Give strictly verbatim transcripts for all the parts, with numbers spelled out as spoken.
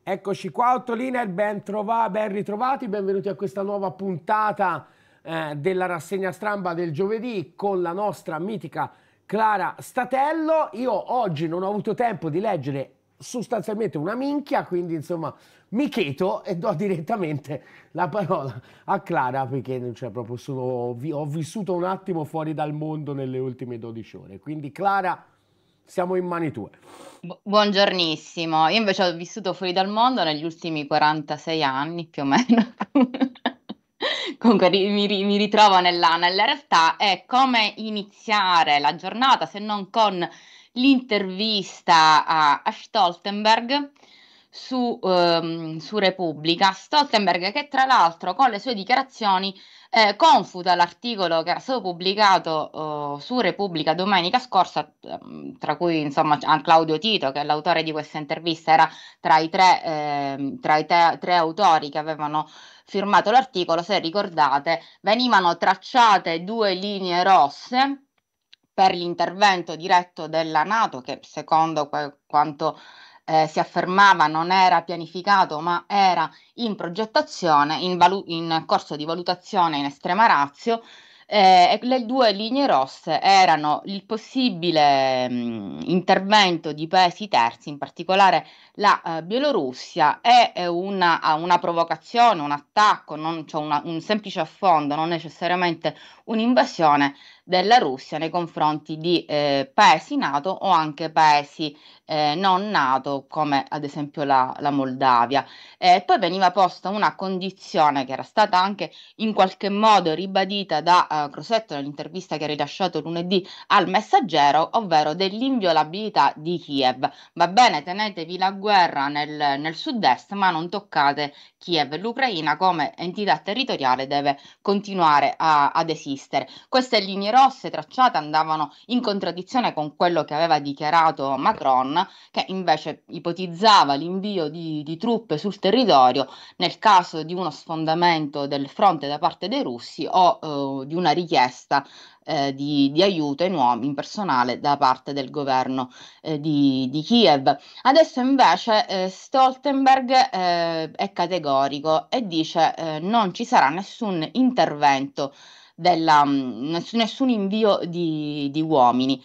Eccoci qua, Ottoliner, ben, trova- ben ritrovati, benvenuti a questa nuova puntata eh, della rassegna stampa del giovedì con la nostra mitica Clara Statello. Io oggi non ho avuto tempo di leggere sostanzialmente una minchia, quindi insomma mi cheto e do direttamente la parola a Clara perché non c'è proprio, sono, vi- ho vissuto un attimo fuori dal mondo nelle ultime dodici ore, quindi Clara, siamo in mani tue. Bu- Buongiornissimo, io invece ho vissuto fuori dal mondo negli ultimi quarantasei anni più o meno. Comunque ri- mi, ri- mi ritrovo nella, nella realtà. È come iniziare la giornata se non con l'intervista a, a Stoltenberg su, ehm, su Repubblica. Stoltenberg che tra l'altro con le sue dichiarazioni eh, confuta l'articolo che era stato pubblicato eh, su Repubblica domenica scorsa, ehm, tra cui insomma anche Claudio Tito, che è l'autore di questa intervista, era tra i tre, ehm, tra i te- tre autori che avevano firmato l'articolo. Se ricordate, venivano tracciate due linee rosse per l'intervento diretto della NATO, che secondo que- quanto eh, si affermava non era pianificato, ma era in progettazione, in, valu- in corso di valutazione in estrema ratio. Eh, e le due linee rosse erano il possibile mh, intervento di paesi terzi, in particolare la eh, Bielorussia, e eh, una, a una provocazione, un attacco, non, cioè una- un semplice affondo, non necessariamente un'invasione della Russia nei confronti di eh, paesi NATO o anche paesi eh, non NATO, come ad esempio la, la Moldavia. Eh, poi veniva posta una condizione che era stata anche in qualche modo ribadita da eh, Crosetto nell'intervista che ha rilasciato lunedì al Messaggero, ovvero dell'inviolabilità di Kiev. Va bene, tenetevi la guerra nel, nel sud-est, ma non toccate Kiev. L'Ucraina come entità territoriale deve continuare a- ad esistere. Queste linee rosse tracciate andavano in contraddizione con quello che aveva dichiarato Macron, che invece ipotizzava l'invio di, di truppe sul territorio nel caso di uno sfondamento del fronte da parte dei russi o eh, di una richiesta eh, di, di aiuto in uomini, in personale da parte del governo eh, di, di Kiev. Adesso invece eh, Stoltenberg eh, è categorico e dice eh, non ci sarà nessun intervento della, mh, ness- nessun invio di, di uomini.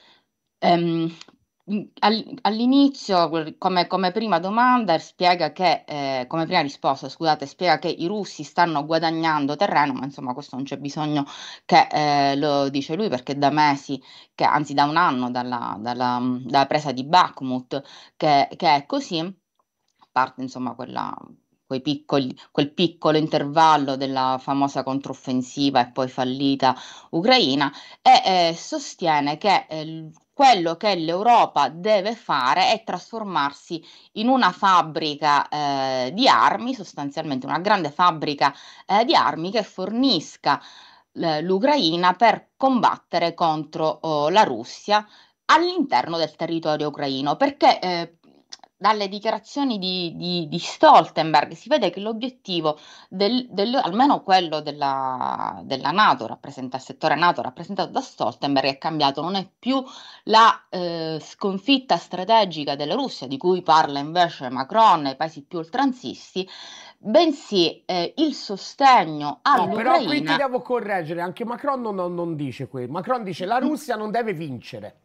Ehm, in- all- All'inizio, quel- come, come prima domanda, spiega che, eh, come prima risposta, scusate, spiega che i russi stanno guadagnando terreno, ma insomma questo non c'è bisogno che eh, lo dice lui, perché da mesi, che, anzi da un anno dalla, dalla- dalla presa di Bakhmut, che, che è così, a parte insomma quella, quei piccoli, quel piccolo intervallo della famosa controffensiva e poi fallita Ucraina, e eh, sostiene che eh, quello che l'Europa deve fare è trasformarsi in una fabbrica eh, di armi, sostanzialmente una grande fabbrica eh, di armi che fornisca l- l'Ucraina per combattere contro oh, la Russia all'interno del territorio ucraino, perché eh, dalle dichiarazioni di, di- di Stoltenberg si vede che l'obiettivo del, del- almeno quello della, della NATO, rappresenta, il settore NATO rappresentato da Stoltenberg, è cambiato, non è più la eh, sconfitta strategica della Russia, di cui parla invece Macron e i paesi più oltranzisti, bensì eh, il sostegno No, però qui ti all'Ucraina. devo correggere, anche Macron non, non- non dice quello. Macron dice la Russia non deve vincere.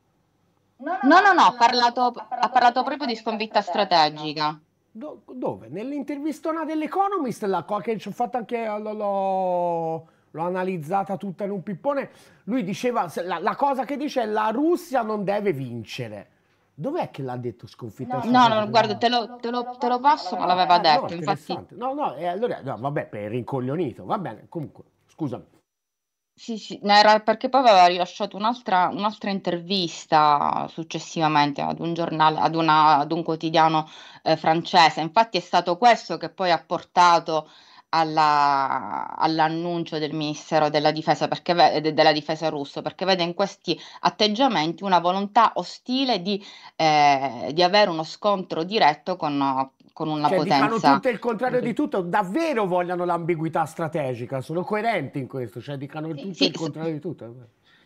No, no, no, ha parlato, ha parlato proprio di sconfitta strategica. Do- dove? Nell'intervistona dell'Economist, la co- che ci ho fatto anche, l'ho, l'ho- l'ho analizzata tutta in un pippone, lui diceva, se- la, la cosa che dice è la Russia non deve vincere. Dov'è che l'ha detto sconfitta No, no, strategica? guarda, te lo, te lo- te lo passo, ma Ah, l'aveva ah, no, detto, infatti. interessante. No, no, e allora, no, vabbè, per rincoglionito, va bene, comunque, scusami. Sì, sì, no, era perché poi aveva rilasciato un'altra un'altra intervista successivamente ad un giornale, ad, una- ad un quotidiano eh, francese. Infatti è stato questo che poi ha portato alla- all'annuncio del Ministero della Difesa, perché, ve- de- della Difesa russo, perché vede in questi atteggiamenti una volontà ostile di, eh, di avere uno scontro diretto con, con una Cioè, dicano potenza. tutto e il contrario di tutto, davvero vogliono l'ambiguità strategica, sono coerenti in questo, cioè, dicano Sì, tutto e sì, il contrario di tutto.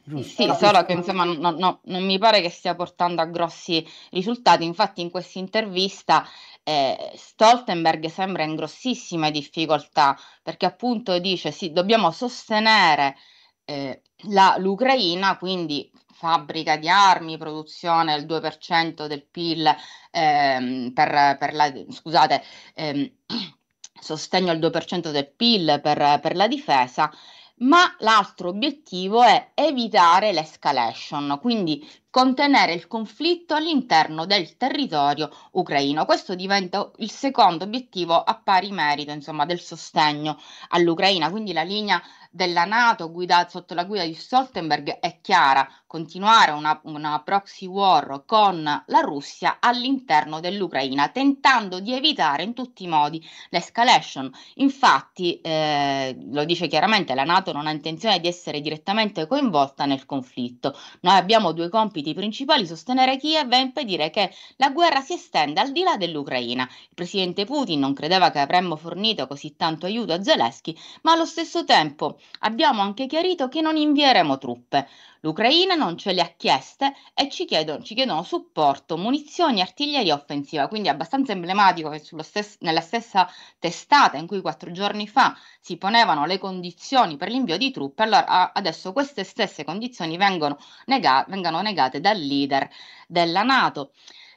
Sì, giusto? sì, solo che insomma no- no- non mi pare che stia portando a grossi risultati. Infatti, in questa intervista eh, Stoltenberg sembra in grossissime difficoltà perché appunto dice sì, dobbiamo sostenere eh, la- l'Ucraina, quindi fabbrica di armi, produzione del due per cento del P I L ehm, per, per la, scusate, ehm, sostegno al due per cento del P I L per per la difesa, ma l'altro obiettivo è evitare l'escalation, quindi contenere il conflitto all'interno del territorio ucraino. Questo diventa il secondo obiettivo a pari merito, insomma, del sostegno all'Ucraina. Quindi la linea della NATO guidata sotto la guida di Stoltenberg è chiara: continuare una, una proxy war con la Russia all'interno dell'Ucraina, tentando di evitare in tutti i modi l'escalation. Infatti, eh, lo dice chiaramente, la NATO non ha intenzione di essere direttamente coinvolta nel conflitto. Noi abbiamo due compiti principali: sostenere Kiev e impedire che la guerra si estenda al di là dell'Ucraina. Il presidente Putin non credeva che avremmo fornito così tanto aiuto a Zelensky, ma allo stesso tempo abbiamo anche chiarito che non invieremo truppe. L'Ucraina non ce le ha chieste e ci chiedono, ci chiedono supporto, munizioni, artiglieria offensiva. Quindi è abbastanza emblematico che sullo stes- nella stessa testata in cui quattro giorni fa si ponevano le condizioni per l'invio di truppe, allora a- adesso queste stesse condizioni vengono, nega- vengano negate dal leader della NATO.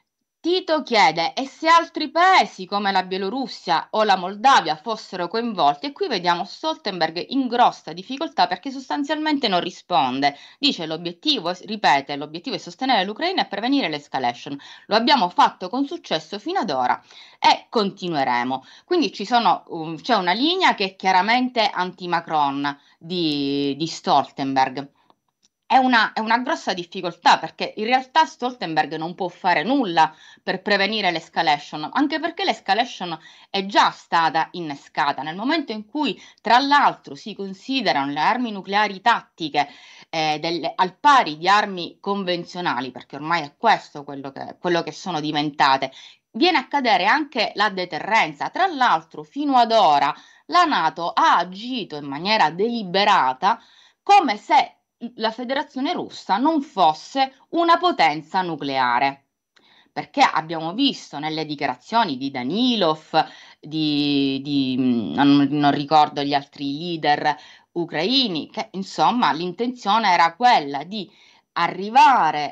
Tito chiede: e se altri paesi come la Bielorussia o la Moldavia fossero coinvolti? E qui vediamo Stoltenberg in grossa difficoltà perché sostanzialmente non risponde. Dice l'obiettivo, ripete, l'obiettivo è sostenere l'Ucraina e prevenire l'escalation. Lo abbiamo fatto con successo fino ad ora e continueremo. Quindi ci sono, um, c'è una linea che è chiaramente anti-Macron di, di Stoltenberg. È una, è una grossa difficoltà perché in realtà Stoltenberg non può fare nulla per prevenire l'escalation, anche perché l'escalation è già stata innescata nel momento in cui, tra l'altro, si considerano le armi nucleari tattiche eh, delle- al pari di armi convenzionali, perché ormai è questo quello che, quello che sono diventate. Viene a cadere anche la deterrenza. Tra l'altro, fino ad ora la NATO ha agito in maniera deliberata come se la Federazione Russa non fosse una potenza nucleare. Perché abbiamo visto nelle dichiarazioni di Danilov, di, di non, non ricordo gli altri leader ucraini, che insomma l'intenzione era quella di arrivare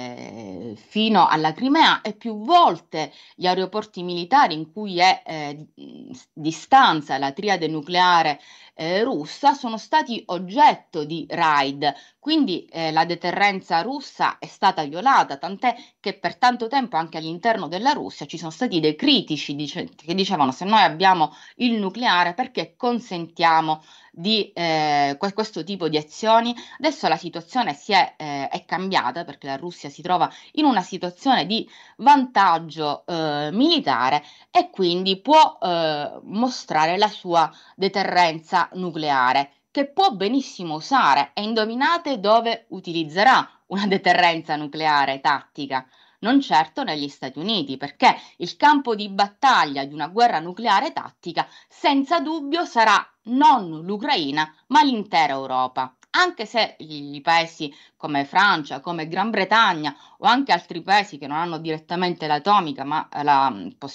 eh, fino alla Crimea, e più volte gli aeroporti militari in cui è eh, di stanza la triade nucleare eh, russa sono stati oggetto di raid. Quindi eh, la deterrenza russa è stata violata, tant'è che per tanto tempo anche all'interno della Russia ci sono stati dei critici dice- che dicevano: se noi abbiamo il nucleare, perché consentiamo di eh, que- questo tipo di azioni? Adesso la situazione si è, eh, è cambiata perché la Russia si trova in una situazione di vantaggio eh, militare e quindi può eh, mostrare la sua deterrenza nucleare, che può benissimo usare. E indovinate dove utilizzerà una deterrenza nucleare tattica? Non certo negli Stati Uniti, perché il campo di battaglia di una guerra nucleare tattica senza dubbio sarà non l'Ucraina, ma l'intera Europa. Anche se i paesi come Francia, come Gran Bretagna o anche altri paesi che non hanno direttamente l'atomica, ma, la,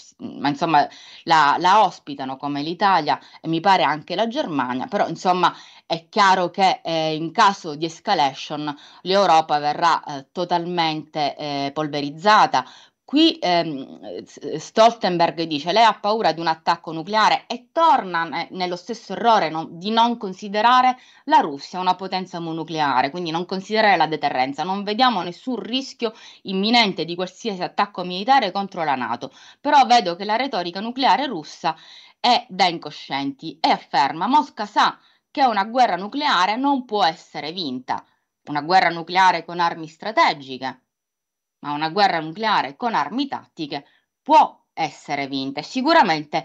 ma insomma la, la ospitano, come l'Italia e mi pare anche la Germania, però insomma è chiaro che eh, in caso di escalation l'Europa verrà eh, totalmente eh, polverizzata. Qui ehm, Stoltenberg dice: lei ha paura di un attacco nucleare e torna ne- nello stesso errore no- di non considerare la Russia una potenza monucleare, quindi non considerare la deterrenza. Non vediamo nessun rischio imminente di qualsiasi attacco militare contro la NATO, però vedo che la retorica nucleare russa è da incoscienti e afferma: Mosca sa che una guerra nucleare non può essere vinta, una guerra nucleare con armi strategiche, ma una guerra nucleare con armi tattiche può essere vinta. E sicuramente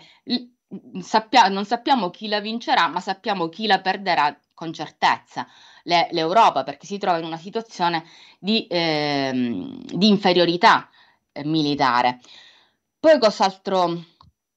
l- sappia- non sappiamo chi la vincerà, ma sappiamo chi la perderà con certezza. Le- L'Europa, perché si trova in una situazione di, ehm, di inferiorità eh, militare. Poi cos'altro,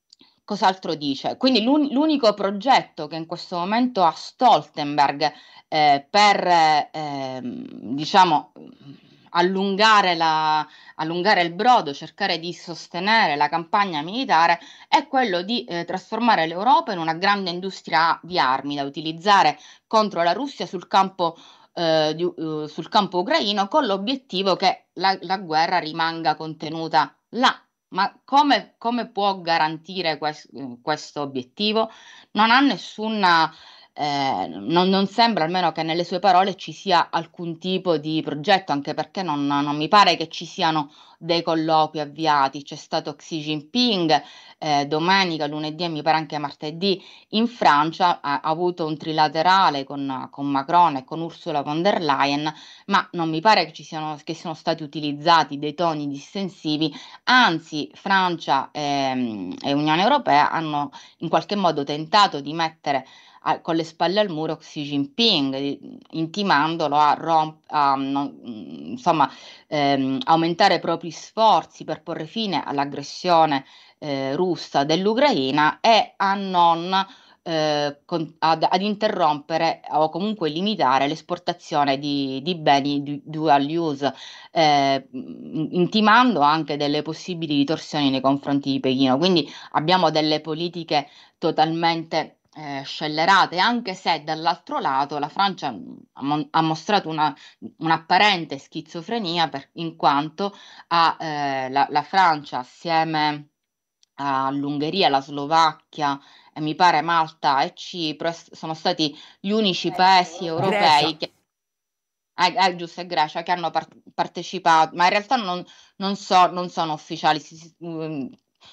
cos'altro dice? Quindi l'un- l'unico progetto che in questo momento ha Stoltenberg eh, per ehm, diciamo allungare la, allungare il brodo, cercare di sostenere la campagna militare, è quello di eh, trasformare l'Europa in una grande industria di armi da utilizzare contro la Russia sul campo, eh, di- eh, sul campo ucraino, con l'obiettivo che la, la guerra rimanga contenuta là. Ma come, come può garantire quest- questo obiettivo? Non ha nessuna, eh, non, non sembra almeno che nelle sue parole ci sia alcun tipo di progetto, anche perché non, non mi pare che ci siano dei colloqui avviati. C'è stato Xi Jinping eh, domenica, lunedì e mi pare anche martedì in Francia, ha, ha avuto un trilaterale con, con Macron e con Ursula von der Leyen, ma non mi pare che ci siano, che siano stati utilizzati dei toni distensivi. Anzi, Francia e, e Unione Europea hanno in qualche modo tentato di mettere a- con le spalle al muro Xi Jinping, di- intimandolo a, romp- a, non- insomma, ehm, aumentare i propri sforzi per porre fine all'aggressione eh, russa dell'Ucraina e a non eh, con- ad, ad interrompere o comunque limitare l'esportazione di, di beni du- dual use, eh, intimando anche delle possibili ritorsioni nei confronti di Pechino. Quindi abbiamo delle politiche totalmente eh, scellerate, anche se dall'altro lato la Francia ha, mon- ha mostrato una, un'apparente schizofrenia per- in quanto ha, eh, la, la Francia assieme all'Ungheria, alla Slovacchia e mi pare Malta e Cipro es- sono stati gli unici paesi europei Grecia. che eh, eh, giusto, è Grecia, che hanno par- partecipato, ma in realtà non, non so- non sono ufficiali. Si- si- mm,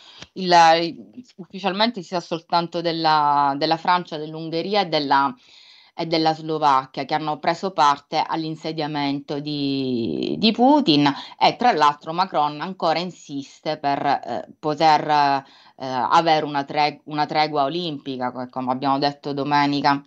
il- ufficialmente si sa soltanto della, della Francia, dell'Ungheria e della, e della Slovacchia, che hanno preso parte all'insediamento di, di Putin, e tra l'altro Macron ancora insiste per eh, poter eh, avere una, tre- una tregua olimpica, co- come abbiamo detto domenica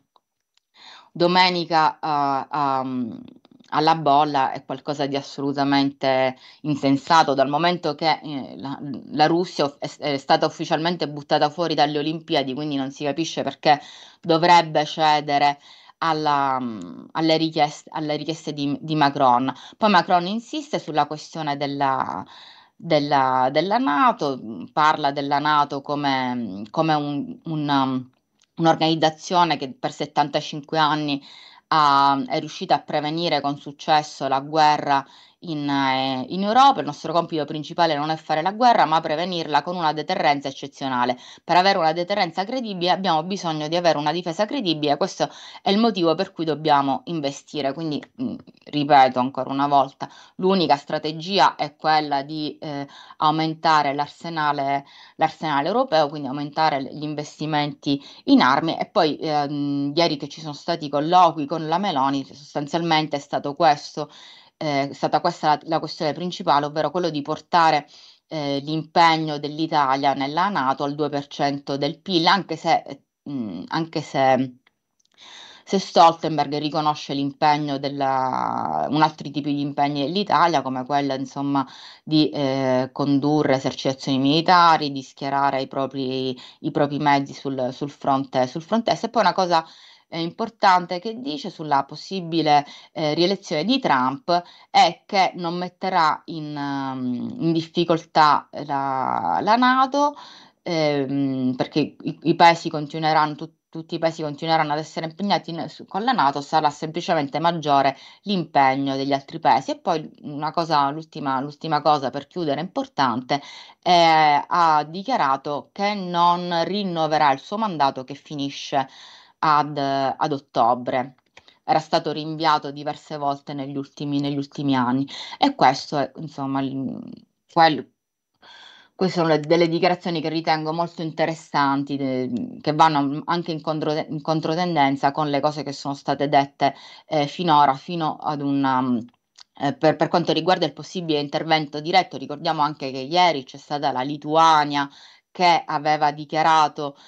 domenica a- a- alla bolla è qualcosa di assolutamente insensato, dal momento che eh, la, la Russia è, è stata ufficialmente buttata fuori dalle Olimpiadi, quindi non si capisce perché dovrebbe cedere alla- alle richieste, alle richieste di, di Macron. Poi Macron insiste sulla questione della, della, della NATO, parla della NATO come, come un, un, un'organizzazione che per settantacinque anni ha- è riuscita a prevenire con successo la guerra in, eh, in Europa. Il nostro compito principale non è fare la guerra, ma prevenirla con una deterrenza eccezionale. Per avere una deterrenza credibile abbiamo bisogno di avere una difesa credibile. Questo è il motivo per cui dobbiamo investire. Quindi, mh, ripeto ancora una volta, l'unica strategia è quella di eh, aumentare l'arsenale, l'arsenale europeo, quindi aumentare gli investimenti in armi. E poi ehm, ieri che ci sono stati colloqui con la Meloni, sostanzialmente è stato questo, eh, è stata questa la, la questione principale, ovvero quello di portare eh, l'impegno dell'Italia nella NATO al due per cento del P I L, anche se, eh, mh, anche se se Stoltenberg riconosce l'impegno della, un altro tipo di impegni dell'Italia, come quello, insomma, di eh, condurre esercitazioni militari, di schierare i propri, i propri mezzi sul, sul fronte, sul fronte est. E poi una cosa eh, importante che dice sulla possibile eh, rielezione di Trump è che non metterà in, um, in difficoltà la, la NATO, ehm, perché i, i paesi continueranno, tut- tutti i paesi continueranno ad essere impegnati in- su- con la NATO, sarà semplicemente maggiore l'impegno degli altri paesi. E poi una cosa, l'ultima, l'ultima cosa per chiudere importante, eh, ha dichiarato che non rinnoverà il suo mandato che finisce ad, ad ottobre. Era stato rinviato diverse volte negli ultimi, negli ultimi anni. E questo è, insomma, il- quel- queste sono le- delle dichiarazioni che ritengo molto interessanti, de- che vanno anche in, contro- in controtendenza con le cose che sono state dette eh, finora, fino ad una. mm, eh, per, per quanto riguarda il possibile intervento diretto, ricordiamo anche che ieri c'è stata la Lituania che aveva dichiarato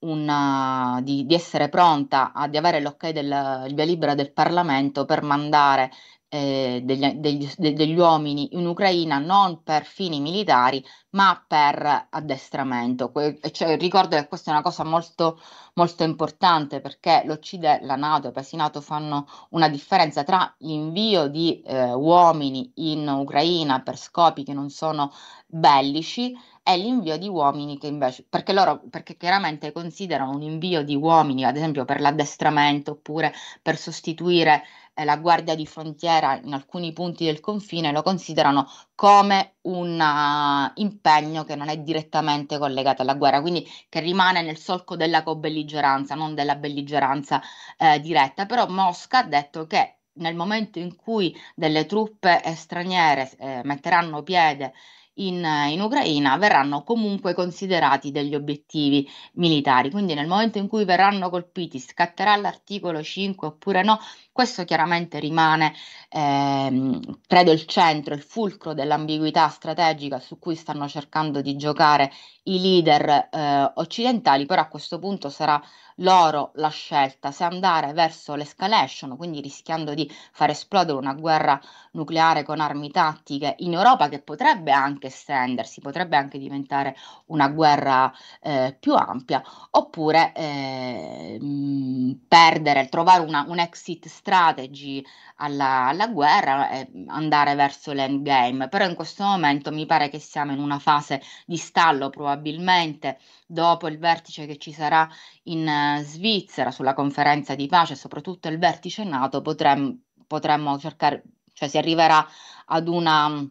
una- di, di essere pronta a di avere l'ok del il via libera del Parlamento per mandare eh, degli, degli- de- degli uomini in Ucraina non per fini militari, ma per addestramento. Que- e cioè, ricordo che questa è una cosa molto, molto importante perché l'Occidente, la NATO, i paesi NATO fanno una differenza tra l'invio di eh, uomini in Ucraina per scopi che non sono bellici e l'invio di uomini che invece, perché loro, perché chiaramente considerano un invio di uomini, ad esempio per l'addestramento oppure per sostituire eh, la guardia di frontiera in alcuni punti del confine, lo considerano come un uh, impegno che non è direttamente collegato alla guerra, quindi che rimane nel solco della cobelligeranza, non della belligeranza eh, diretta. Però Mosca ha detto che nel momento in cui delle truppe eh, straniere eh, metteranno piede in, in Ucraina, verranno comunque considerati degli obiettivi militari. Quindi nel momento in cui verranno colpiti, scatterà l'articolo cinque oppure no, questo chiaramente rimane, ehm, credo, il centro, il fulcro dell'ambiguità strategica su cui stanno cercando di giocare i leader eh, occidentali, però a questo punto sarà loro la scelta se andare verso l'escalation, quindi rischiando di far esplodere una guerra nucleare con armi tattiche in Europa che potrebbe anche estendersi, potrebbe anche diventare una guerra eh, più ampia, oppure eh, mh, perdere, trovare una, un exit strategy alla, alla guerra e andare verso l'endgame. Però in questo momento mi pare che siamo in una fase di stallo, probabilmente dopo il vertice che ci sarà in eh, Svizzera sulla conferenza di pace, soprattutto il vertice NATO, potremmo, potremmo cercare, cioè si arriverà ad una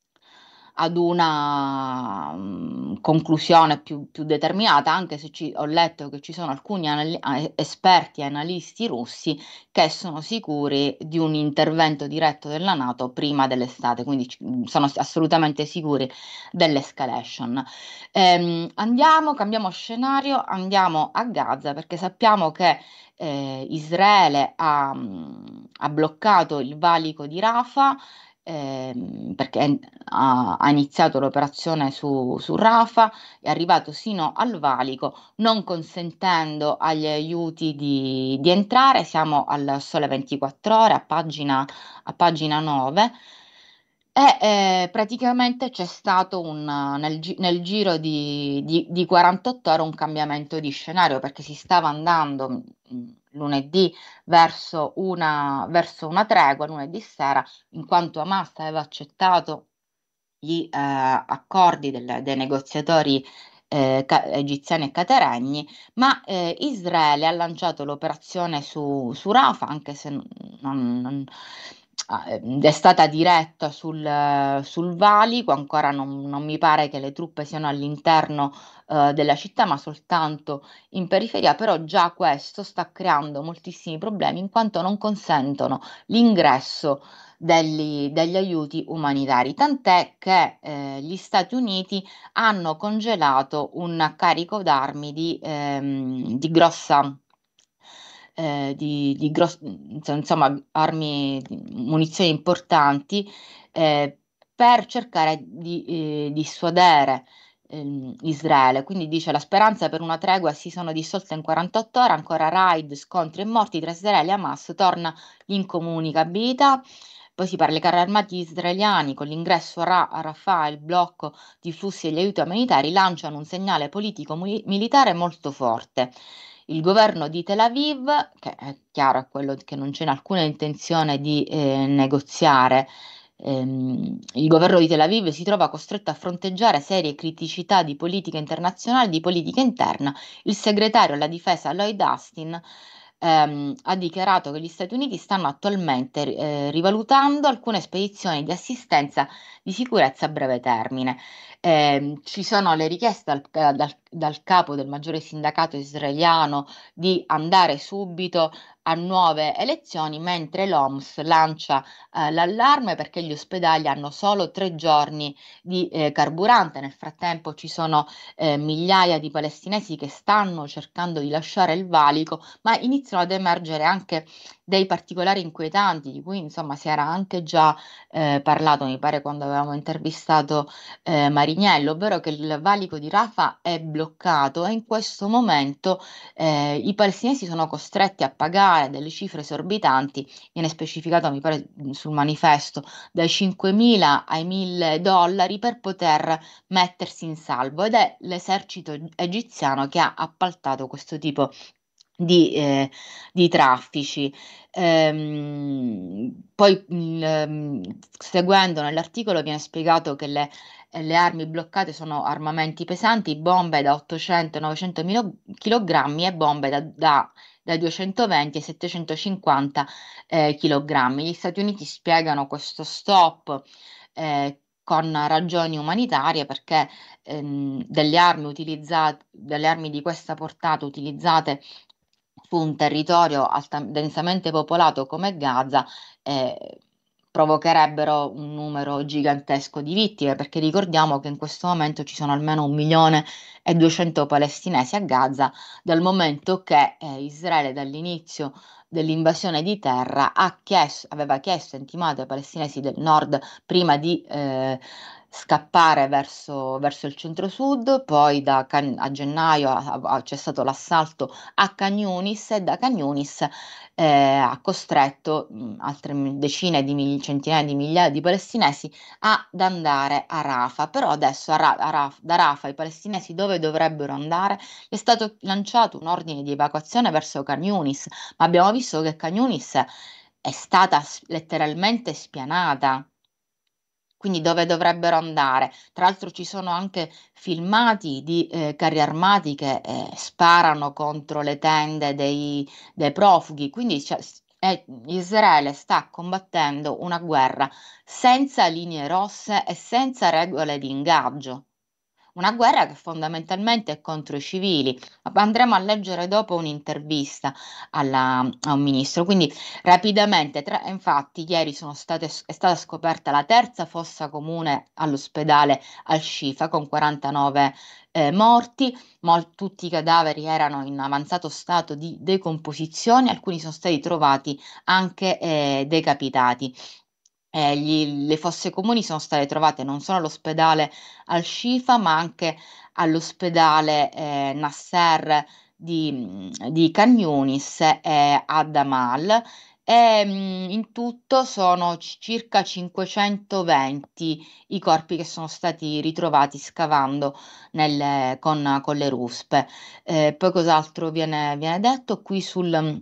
ad una mm, conclusione più, più determinata, anche se ci- ho letto che ci sono alcuni anali- eh, esperti e analisti russi che sono sicuri di un intervento diretto della NATO prima dell'estate, quindi ci- mm, sono assolutamente sicuri dell'escalation. Ehm, andiamo, cambiamo scenario, andiamo a Gaza perché sappiamo che eh, Israele ha, mm, ha bloccato il valico di Rafah, ehm, perché ha, ha iniziato l'operazione su, su Rafah, è arrivato sino al valico, non consentendo agli aiuti di, di entrare. Siamo al Sole ventiquattro Ore, a pagina, a pagina nove. E eh, praticamente c'è stato un, nel, gi- nel giro di, di, di quarantotto ore un cambiamento di scenario perché si stava andando mh, lunedì verso una, verso una tregua, lunedì sera, in quanto Hamas aveva accettato gli eh, accordi del- dei negoziatori eh, ca- egiziani e cateregni, ma eh, Israele ha lanciato l'operazione su, su Rafah, anche se non, non- non- ah, eh, è stata diretta sul, sul valico, ancora non, non mi pare che le truppe siano all'interno eh, della città, ma soltanto in periferia, però già questo sta creando moltissimi problemi in quanto non consentono l'ingresso degli, degli aiuti umanitari, tant'è che eh, gli Stati Uniti hanno congelato un carico d'armi di, ehm, di grossa, eh, di, di gross- insomma, armi, munizioni importanti, eh, per cercare di eh, dissuadere ehm, Israele. Quindi dice la speranza per una tregua si sono dissolte in quarantotto ore, ancora raid, scontri e morti tra Israele e Hamas, torna l'incomunicabilità. Poi si parla dei carri armati israeliani con l'ingresso a, Ra- a Rafah e il blocco di flussi degli aiuti umanitari lanciano un segnale politico-militare molto forte. Il governo di Tel Aviv, che è chiaro è quello che non c'è alcuna intenzione di eh, negoziare, ehm, il governo di Tel Aviv si trova costretto a fronteggiare serie criticità di politica internazionale e di politica interna. Il segretario alla difesa Lloyd Austin ehm, ha dichiarato che gli Stati Uniti stanno attualmente eh, rivalutando alcune spedizioni di assistenza di sicurezza a breve termine. Ehm, ci sono le richieste dal, dal- dal capo del maggiore sindacato israeliano di andare subito a nuove elezioni, mentre l'O M S lancia eh, l'allarme perché gli ospedali hanno solo tre giorni di eh, carburante. Nel frattempo ci sono eh, migliaia di palestinesi che stanno cercando di lasciare il valico, ma inizialmente iniziano ad emergere anche dei particolari inquietanti, di cui insomma si era anche già eh, parlato, mi pare, quando avevamo intervistato eh, Marignello, ovvero che il valico di Rafah è bloccato e in questo momento eh, i palestinesi sono costretti a pagare delle cifre esorbitanti, viene specificato, mi pare, sul manifesto, dai cinquemila ai mille dollari per poter mettersi in salvo, ed è l'esercito egiziano che ha appaltato questo tipo di, eh, di traffici. Ehm, poi, il, ehm, seguendo nell'articolo, viene spiegato che le, le armi bloccate sono armamenti pesanti, bombe da ottocento novecento chilogrammi e bombe da, da dai duecentoventi ai settecentocinquanta eh, chilogrammi. Gli Stati Uniti spiegano questo stop eh, con ragioni umanitarie, perché ehm, delle armi utilizzate, delle armi di questa portata utilizzate su un territorio alta- densamente popolato come Gaza eh, provocherebbero un numero gigantesco di vittime, perché ricordiamo che in questo momento ci sono almeno un milione e duecento palestinesi a Gaza, dal momento che eh, Israele dall'inizio dell'invasione di terra ha chiesto, aveva chiesto e intimato ai palestinesi del nord prima di eh, scappare verso, verso il centro-sud, poi da Can- a gennaio ha- ha- c'è stato l'assalto a Khan Yunis, e da Khan Yunis eh, ha costretto mh, altre m- decine di miglia- centinaia di migliaia di palestinesi ad andare a Rafah. Però adesso a Ra- a Raf- da Rafah i palestinesi dove dovrebbero andare? È stato lanciato un ordine di evacuazione verso Khan Yunis, ma abbiamo visto che Khan Yunis è stata s- letteralmente spianata. Quindi dove dovrebbero andare? Tra l'altro ci sono anche filmati di eh, carri armati che eh, sparano contro le tende dei, dei profughi. Quindi c'è- eh, Israele sta combattendo una guerra senza linee rosse e senza regole di ingaggio. Una guerra che fondamentalmente è contro i civili. Andremo a leggere dopo un'intervista alla- a un ministro. Quindi rapidamente, tra- infatti, ieri sono state- è stata scoperta la terza fossa comune all'ospedale Al-Shifa con quarantanove eh, morti. Mol- tutti i cadaveri erano in avanzato stato di decomposizione, alcuni sono stati trovati anche eh, decapitati. Eh, gli- le fosse comuni sono state trovate non solo all'ospedale Al-Shifa, ma anche all'ospedale eh, Nasser di, di Khan Yunis e a Damal. E, mh, in tutto sono c- circa cinquecentoventi i corpi che sono stati ritrovati scavando nelle- con, con le ruspe. Eh, poi cos'altro viene, viene detto qui sul,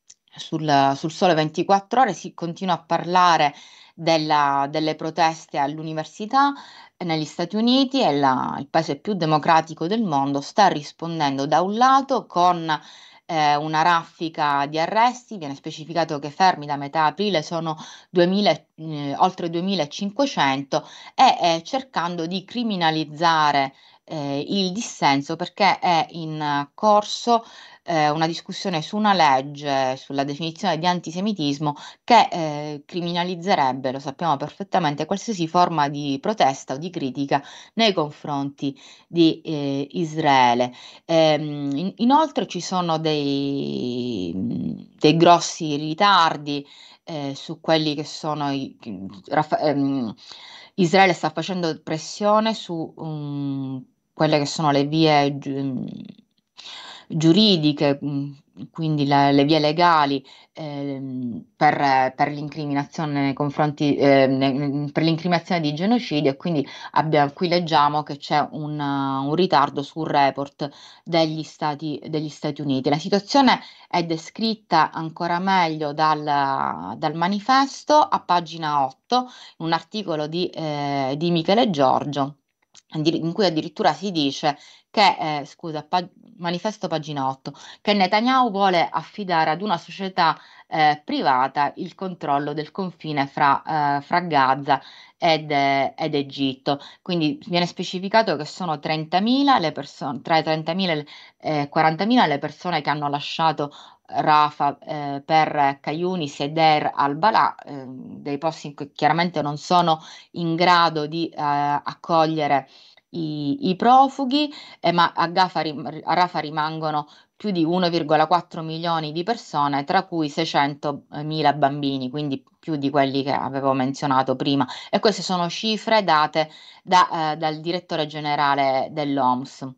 sul, sul Sole ventiquattro Ore? Si continua a parlare della- delle proteste all'università negli Stati Uniti, e la- il paese più democratico del mondo sta rispondendo da un lato con eh, una raffica di arresti. Viene specificato che fermi da metà aprile sono duemila, eh, oltre duemilacinquecento, e eh, cercando di criminalizzare eh, il dissenso, perché è in corso eh, una discussione su una legge sulla definizione di antisemitismo che eh, criminalizzerebbe, lo sappiamo perfettamente, qualsiasi forma di protesta o di critica nei confronti di eh, Israele. Ehm, in- inoltre ci sono dei, dei grossi ritardi eh, su quelli che sono i... Raffa- ehm, Israele sta facendo pressione su um, quelle che sono le vie giu- giuridiche, mh, quindi le, le vie legali ehm, per, per l'incriminazione nei confronti, eh, ne- per l'incriminazione di genocidio, e quindi abbia- qui leggiamo che c'è un, uh, un ritardo sul report degli Stati, degli Stati Uniti. La situazione è descritta ancora meglio dal, dal manifesto a pagina otto, un articolo di, eh, di Michele Giorgio, in cui addirittura si dice che, eh, scusa, pa- manifesto pagina otto, che Netanyahu vuole affidare ad una società eh, privata il controllo del confine fra, eh, fra Gaza ed, eh, ed Egitto. Quindi viene specificato che sono trentamila le persone, tra i trentamila e i quarantamila le persone che hanno lasciato Rafah eh, per Kayunis e Deir al-Balà, eh, dei posti in cui chiaramente non sono in grado di eh, accogliere i, i profughi, eh, ma a, Gafa rim- a Rafah rimangono più di uno virgola quattro milioni di persone, tra cui seicentomila bambini, quindi più di quelli che avevo menzionato prima. E queste sono cifre date da, eh, dal direttore generale dell'O M S.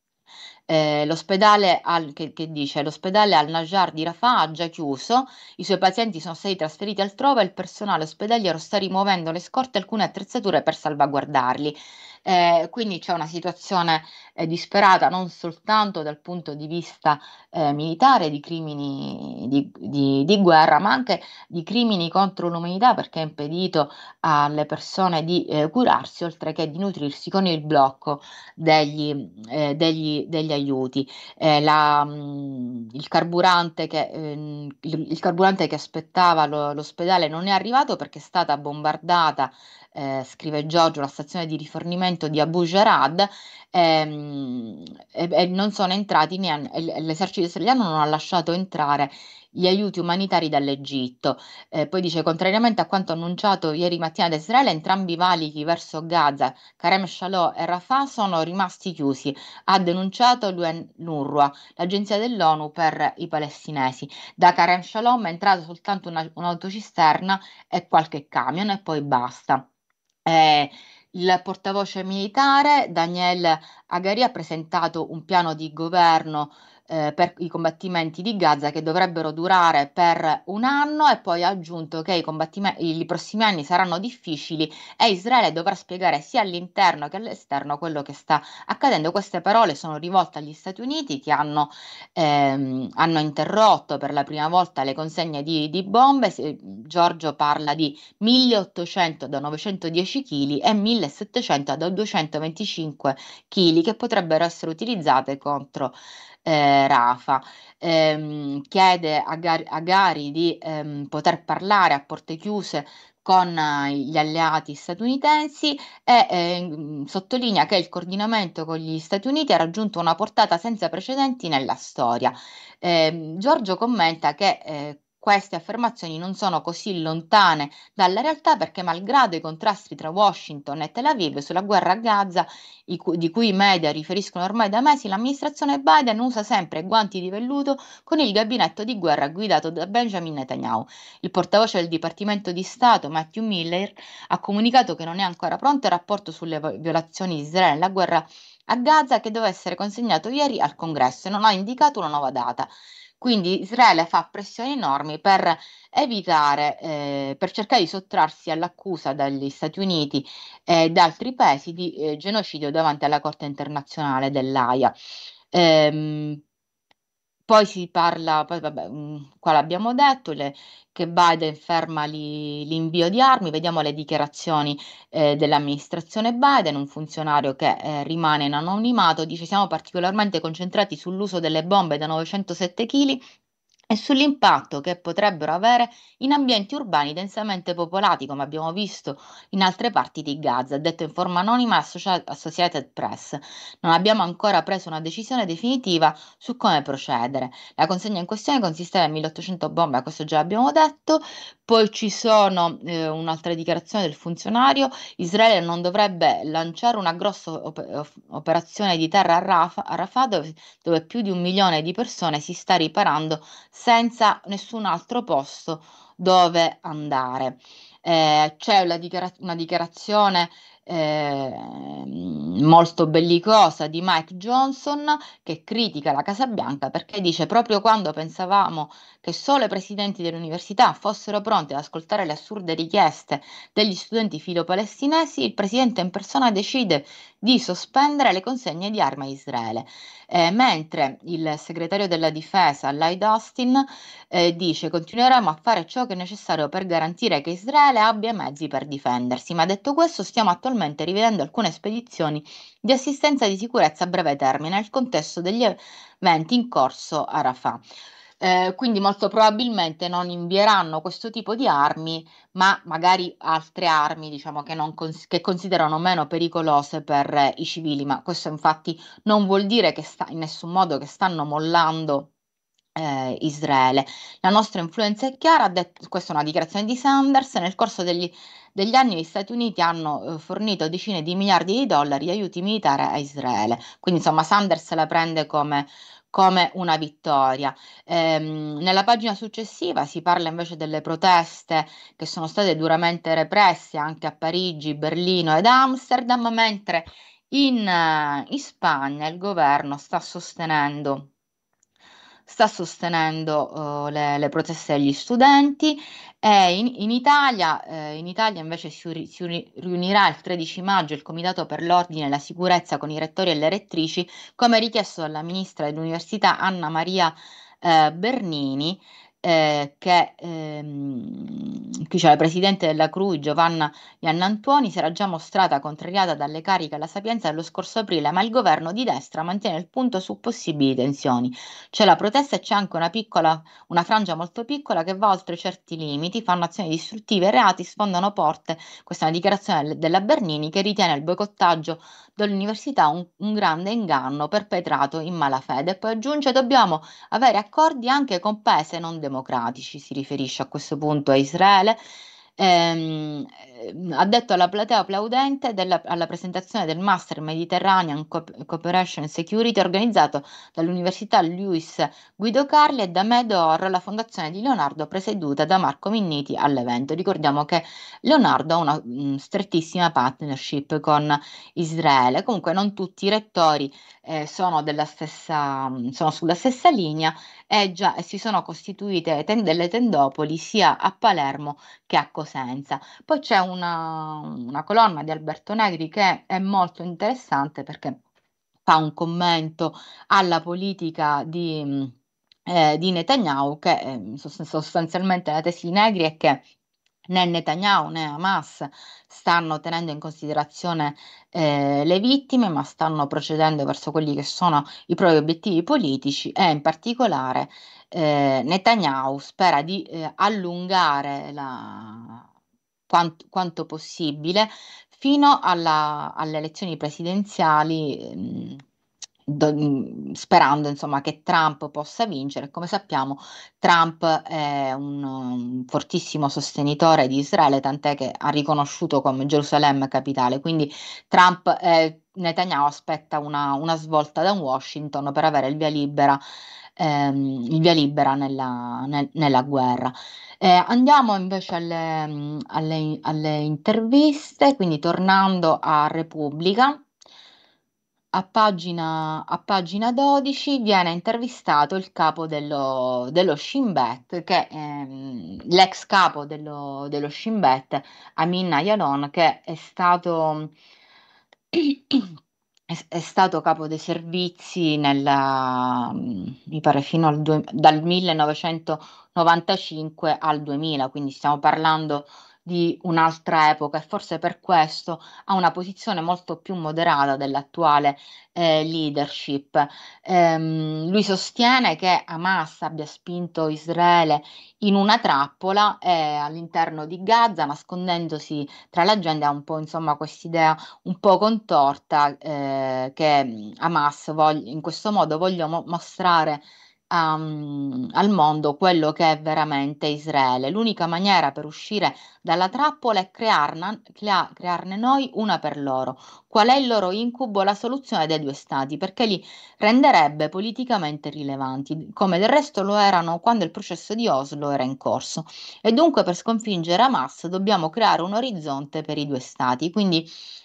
Eh, l'ospedale al, che, che dice l'ospedale al-Najjar di Rafah ha già chiuso, i suoi pazienti sono stati trasferiti altrove e il personale ospedaliero sta rimuovendo le scorte e alcune attrezzature per salvaguardarli. Eh, quindi c'è una situazione eh, disperata non soltanto dal punto di vista eh, militare di crimini di, di- di guerra, ma anche di crimini contro l'umanità perché è impedito alle persone di eh, curarsi, oltre che di nutrirsi con il blocco degli, eh, degli, degli aiuti. Eh, la, mh, il carburante che, ehm, il, il carburante che aspettava lo- l'ospedale non è arrivato perché è stata bombardata, eh, scrive Giorgio, la stazione di rifornimento di Abu Jarad, ehm, e, e non sono entrati neanche, l'esercito israeliano non ha lasciato entrare gli aiuti umanitari dall'Egitto. Eh, poi dice, contrariamente a quanto annunciato ieri mattina da Israele, entrambi i valichi verso Gaza, Karem Shalom e Rafah, sono rimasti chiusi, ha denunciato l'UNRWA, l'agenzia dell'ONU per i palestinesi. Da Karem Shalom è entrata soltanto una- un'autocisterna e qualche camion e poi basta. Eh, il portavoce militare Daniel Hagari ha presentato un piano di governo eh, per i combattimenti di Gaza che dovrebbero durare per un anno e poi ha aggiunto che i, combattime- i prossimi anni saranno difficili e Israele dovrà spiegare sia all'interno che all'esterno quello che sta accadendo. Queste parole sono rivolte agli Stati Uniti che hanno, ehm, hanno interrotto per la prima volta le consegne di, di bombe. Se- Giorgio parla di milleottocento da novecentodieci chili e millesettecento da duecentoventicinque chili che potrebbero essere utilizzate contro eh, Rafa. Ehm, chiede a, Gar- a Gari di ehm, poter parlare a porte chiuse con eh, gli alleati statunitensi e ehm, sottolinea che il coordinamento con gli Stati Uniti ha raggiunto una portata senza precedenti nella storia. Ehm, Giorgio commenta che eh, queste affermazioni non sono così lontane dalla realtà perché malgrado i contrasti tra Washington e Tel Aviv sulla guerra a Gaza, i cu- di cui i media riferiscono ormai da mesi, l'amministrazione Biden usa sempre guanti di velluto con il gabinetto di guerra guidato da Benjamin Netanyahu. Il portavoce del Dipartimento di Stato, Matthew Miller, ha comunicato che non è ancora pronto il rapporto sulle vo- violazioni di Israele nella guerra a Gaza che doveva essere consegnato ieri al Congresso e non ha indicato una nuova data. Quindi Israele fa pressioni enormi per evitare, eh, per cercare di sottrarsi all'accusa dagli Stati Uniti e da altri paesi di eh, genocidio davanti alla Corte internazionale dell'Aia. Ehm, Poi si parla, poi vabbè, mh, qua l'abbiamo detto, le- che Biden ferma li- l'invio di armi, vediamo le dichiarazioni eh, dell'amministrazione Biden, un funzionario che eh, rimane in anonimato, dice siamo particolarmente concentrati sull'uso delle bombe da novecentosette chili e sull'impatto che potrebbero avere in ambienti urbani densamente popolati, come abbiamo visto in altre parti di Gaza, detto in forma anonima a Associa- Associated Press. Non abbiamo ancora preso una decisione definitiva su come procedere. La consegna in questione consisteva in milleottocento bombe, questo già l'abbiamo detto. Poi ci sono eh, un'altra dichiarazione del funzionario. Israele non dovrebbe lanciare una grossa op- operazione di terra a Rafah, a Rafah dove, dove più di un milione di persone si sta riparando senza nessun altro posto dove andare. Eh, c'è una, dichiara- una dichiarazione eh, molto bellicosa di Mike Johnson che critica la Casa Bianca perché dice proprio quando pensavamo che solo i presidenti delle università fossero pronti ad ascoltare le assurde richieste degli studenti filo-palestinesi, il presidente in persona decide di sospendere le consegne di armi a Israele. Eh, mentre il segretario della difesa Lloyd Austin eh, dice continueremo a fare ciò che è necessario per garantire che Israele abbia mezzi per difendersi, ma detto questo stiamo attualmente rivedendo alcune spedizioni di assistenza di sicurezza a breve termine nel contesto degli eventi in corso a Rafah. Eh, quindi molto probabilmente non invieranno questo tipo di armi, ma magari altre armi, diciamo, che, non cons- che considerano meno pericolose per eh, i civili, ma questo infatti non vuol dire che sta in nessun modo che stanno mollando eh, Israele. La nostra influenza è chiara, ha detto, questa è una dichiarazione di Sanders, nel corso degli degli anni gli Stati Uniti hanno eh, fornito decine di miliardi di dollari di aiuti militari a Israele. Quindi insomma Sanders la prende come, come una vittoria. Ehm, nella pagina successiva si parla invece delle proteste che sono state duramente represse anche a Parigi, Berlino ed Amsterdam, mentre in, eh, in Spagna il governo sta sostenendo sta sostenendo eh, le, le proteste degli studenti e in, in Italia, eh, in Italia invece si, ri- si ri- riunirà il tredici maggio il Comitato per l'Ordine e la Sicurezza con i rettori e le rettrici, come richiesto dalla ministra dell'Università Anna Maria eh, Bernini, eh, che ehm, qui c'è la presidente della C R U I, Giovanna Iannantuoni, si era già mostrata contrariata dalle cariche alla Sapienza dello scorso aprile, ma il governo di destra mantiene il punto su possibili tensioni. C'è la protesta e c'è anche una piccola, una frangia molto piccola che va oltre certi limiti, fanno azioni distruttive e reati, sfondano porte. Questa è una dichiarazione della Bernini che ritiene il boicottaggio dell'università un, un grande inganno perpetrato in malafede. E poi aggiunge: dobbiamo avere accordi anche con paesi non democratici. Si riferisce a questo punto a Israele. Ehm, ehm, ha detto alla platea applaudente della- alla presentazione del Master Mediterranean Co- Cooperation and Security organizzato dall'Università Luis Guido Carli e da Medor, la fondazione di Leonardo presieduta da Marco Minniti all'evento. Ricordiamo che Leonardo ha una mh, strettissima partnership con Israele. Comunque non tutti i rettori eh, sono, della stessa, mh, sono sulla stessa linea e già e si sono costituite ten- delle tendopoli sia a Palermo che a Cosenza. Poi c'è una, una colonna di Alberto Negri che è molto interessante perché fa un commento alla politica di, mh, eh, di Netanyahu, che eh, sost- sostanzialmente la tesi di Negri è che né Netanyahu né Hamas stanno tenendo in considerazione eh, le vittime, ma stanno procedendo verso quelli che sono i propri obiettivi politici e in particolare eh, Netanyahu spera di eh, allungare la, quanto, quanto possibile fino alla- alle elezioni presidenziali, ehm, do- mh, sperando insomma che Trump possa vincere. Come sappiamo, Trump è un, um, fortissimo sostenitore di Israele, tant'è che ha riconosciuto come Gerusalemme capitale. Quindi Trump, eh, Netanyahu aspetta una, una svolta da Washington per avere il via libera, ehm, il via libera nella, nel- nella guerra. Eh, andiamo invece alle, mm, alle- alle interviste, quindi tornando a Repubblica. A pagina, a pagina dodici viene intervistato il capo dello, dello Shin Bet, che ehm, l'ex capo dello, dello Shin Bet, Amin Ayalon, che è stato, è, è stato capo dei servizi nella, mi pare fino al due- dal millenovecentonovantacinque al duemila, quindi stiamo parlando di un'altra epoca e forse per questo ha una posizione molto più moderata dell'attuale eh, leadership. Ehm, lui sostiene che Hamas abbia spinto Israele in una trappola eh, all'interno di Gaza, nascondendosi tra la gente, ha un po' insomma quest'idea un po' contorta eh, che mh, Hamas voglia, in questo modo voglia mo- mostrare um, al mondo quello che è veramente Israele. L'unica maniera per uscire dalla trappola è crearne, crea- crearne noi una per loro. Qual è il loro incubo? La soluzione dei due stati, perché li renderebbe politicamente rilevanti, come del resto lo erano quando il processo di Oslo era in corso. E dunque per sconfiggere Hamas dobbiamo creare un orizzonte per i due stati. Quindi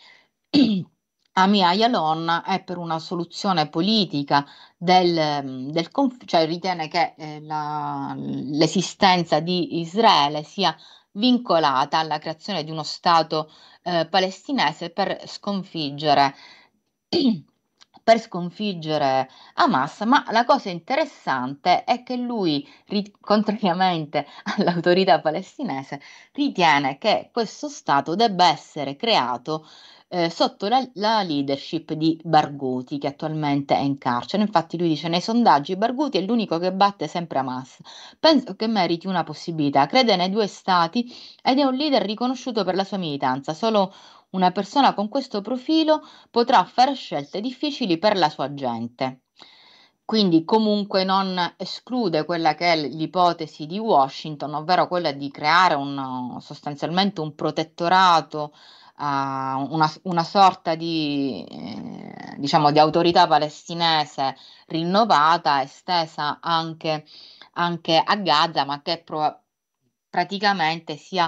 Amia Yalon è per una soluzione politica del, del conf- cioè ritiene che eh, la- l'esistenza di Israele sia vincolata alla creazione di uno Stato eh, palestinese per sconfiggere, per sconfiggere Hamas, ma la cosa interessante è che lui, ri- contrariamente all'autorità palestinese, ritiene che questo Stato debba essere creato eh, sotto la, la leadership di Barghouti, che attualmente è in carcere. Infatti lui dice: nei sondaggi Barghouti è l'unico che batte sempre Hamas. Penso che meriti una possibilità, crede nei due stati ed è un leader riconosciuto per la sua militanza. Solo una persona con questo profilo potrà fare scelte difficili per la sua gente. Quindi comunque non esclude quella che è l'ipotesi di Washington, ovvero quella di creare un, sostanzialmente un protettorato, uh, una, una sorta di, eh, diciamo, di autorità palestinese rinnovata, estesa anche, anche a Gaza, ma che pro- praticamente sia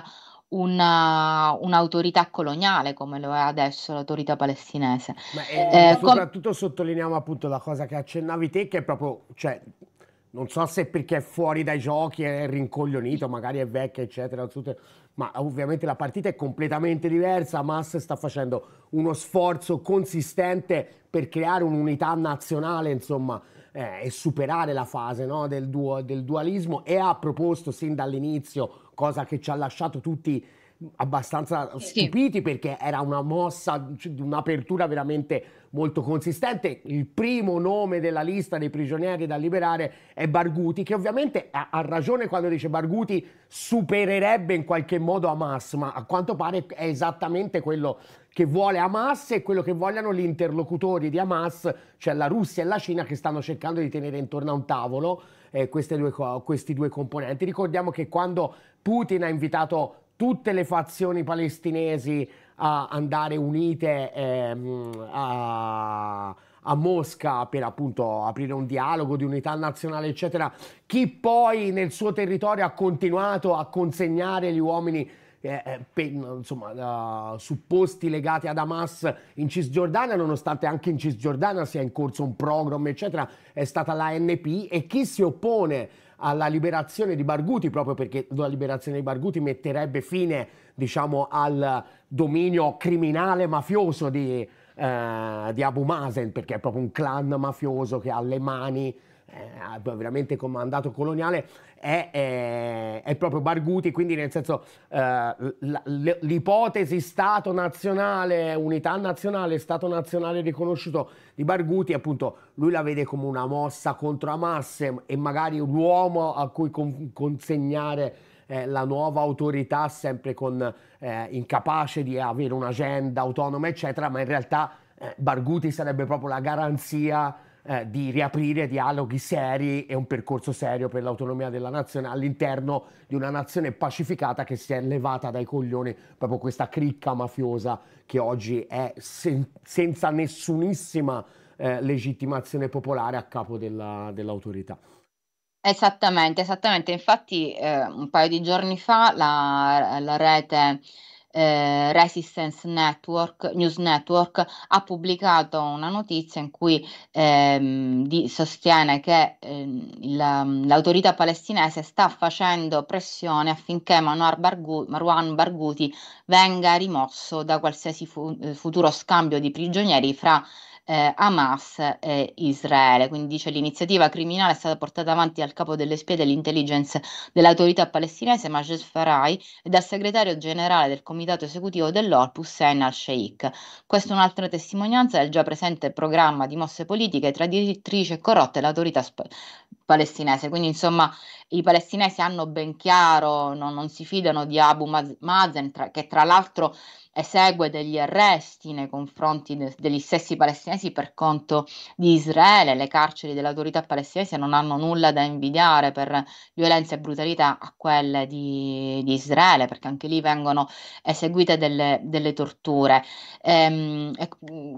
una- un'autorità coloniale come lo è adesso l'autorità palestinese. Ma eh, Eh, com- soprattutto sottolineiamo appunto la cosa che accennavi te, che è proprio, cioè, non so se perché è fuori dai giochi, è rincoglionito, magari è vecchio, eccetera, tutte- ma ovviamente la partita è completamente diversa. Hamas sta facendo uno sforzo consistente per creare un'unità nazionale, insomma, eh, e superare la fase, no, del, duo- del dualismo, e ha proposto sin dall'inizio, cosa che ci ha lasciato tutti abbastanza sì. stupiti, perché era una mossa, cioè, di un'apertura veramente molto consistente. Il primo nome della lista dei prigionieri da liberare è Barghouti, che ovviamente ha, ha ragione quando dice Barghouti supererebbe in qualche modo Hamas, ma a quanto pare è esattamente quello che vuole Hamas e quello che vogliono gli interlocutori di Hamas, cioè la Russia e la Cina, che stanno cercando di tenere intorno a un tavolo eh, queste due, questi due componenti. Ricordiamo che quando Putin ha invitato tutte le fazioni palestinesi a andare unite ehm, a, a Mosca per appunto aprire un dialogo di unità nazionale, eccetera. Chi poi nel suo territorio ha continuato a consegnare gli uomini eh, eh, pe- insomma, uh, supposti legati ad Hamas in Cisgiordania, nonostante anche in Cisgiordania sia in corso un pogrom, eccetera, è stata l'A N P. E chi si oppone alla liberazione di Barghouti, proprio perché la liberazione di Barghouti metterebbe fine, diciamo, al dominio criminale mafioso di, eh, di Abu Mazen, perché è proprio un clan mafioso che ha le mani, eh, veramente come mandato coloniale, è, è, è proprio Barghouti. Quindi nel senso, eh, l'ipotesi Stato nazionale, unità nazionale, Stato nazionale riconosciuto di Barghouti, appunto, lui la vede come una mossa contro Hamas e magari un uomo a cui con- consegnare eh, la nuova autorità, sempre con eh, incapace di avere un'agenda autonoma, eccetera, ma in realtà eh, Barghouti sarebbe proprio la garanzia eh, di riaprire dialoghi seri e un percorso serio per l'autonomia della nazione all'interno di una nazione pacificata che si è levata dai coglioni proprio questa cricca mafiosa che oggi è sen- senza nessunissima eh, legittimazione popolare a capo della- dell'autorità. Esattamente, esattamente. Infatti, eh, un paio di giorni fa la, la rete eh, Resistance Network, News Network ha pubblicato una notizia in cui ehm, di- sostiene che ehm, il- l'autorità palestinese sta facendo pressione affinché Manuar Barghou- Marwan Barghouti venga rimosso da qualsiasi fu- eh, futuro scambio di prigionieri fra eh, Hamas e Israele. Quindi dice l'iniziativa criminale è stata portata avanti dal capo delle spie dell'intelligence dell'autorità palestinese Majed Farai e dal segretario generale del comitato esecutivo dell'O L P Hussein al-Sheikh. Questa è un'altra testimonianza del già presente programma di mosse politiche traditrici e corrotte dell'autorità sp- palestinese. Quindi insomma i palestinesi hanno ben chiaro, no- non si fidano di Abu Maz- Mazen, tra- che tra l'altro esegue degli arresti nei confronti de- degli stessi palestinesi per conto di Israele. Le carceri dell'autorità palestinese non hanno nulla da invidiare per violenza e brutalità a quelle di, di Israele, perché anche lì vengono eseguite delle, delle torture. Ehm, e,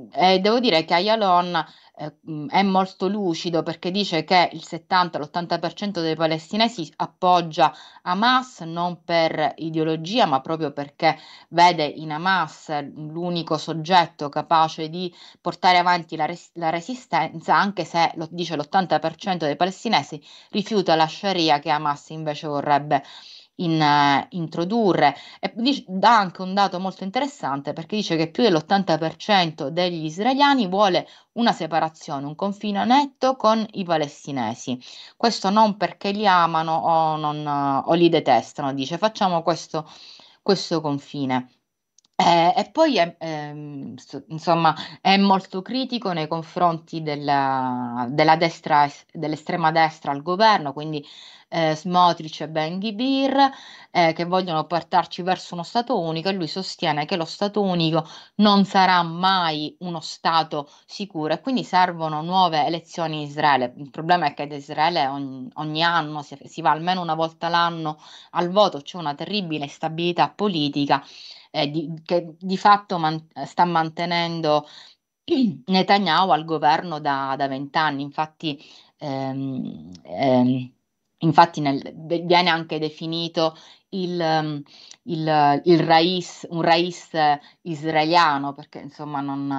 e devo dire che Ayalon eh, mh, è molto lucido perché dice che il settanta-l'ottanta per cento dei palestinesi appoggia Hamas non per ideologia, ma proprio perché vede in Hamas l'unico soggetto capace di portare avanti la, res- la resistenza, anche se lo dice l'ottanta per cento dei palestinesi rifiuta la Sharia che Hamas invece vorrebbe in- eh, introdurre. E dice- dà anche un dato molto interessante perché dice che più dell'ottanta per cento degli israeliani vuole una separazione, un confine netto con i palestinesi. Questo non perché li amano o, non, o li detestano, dice facciamo questo, questo confine. Eh, e poi è, ehm, s- insomma, è molto critico nei confronti della, della destra, dell'estrema destra al governo, quindi eh, Smotrich e Ben Gvir, eh, che vogliono portarci verso uno Stato unico, e lui sostiene che lo Stato unico non sarà mai uno Stato sicuro e quindi servono nuove elezioni in Israele. Il problema è che ad Israele ogni, ogni anno si, si va almeno una volta l'anno al voto, c'è una terribile instabilità politica eh, di- che di fatto man- sta mantenendo Netanyahu al governo da da vent'anni. Infatti, ehm, ehm, infatti nel- viene anche definito il, ehm, il, il rais, un rais eh, israeliano, perché insomma non,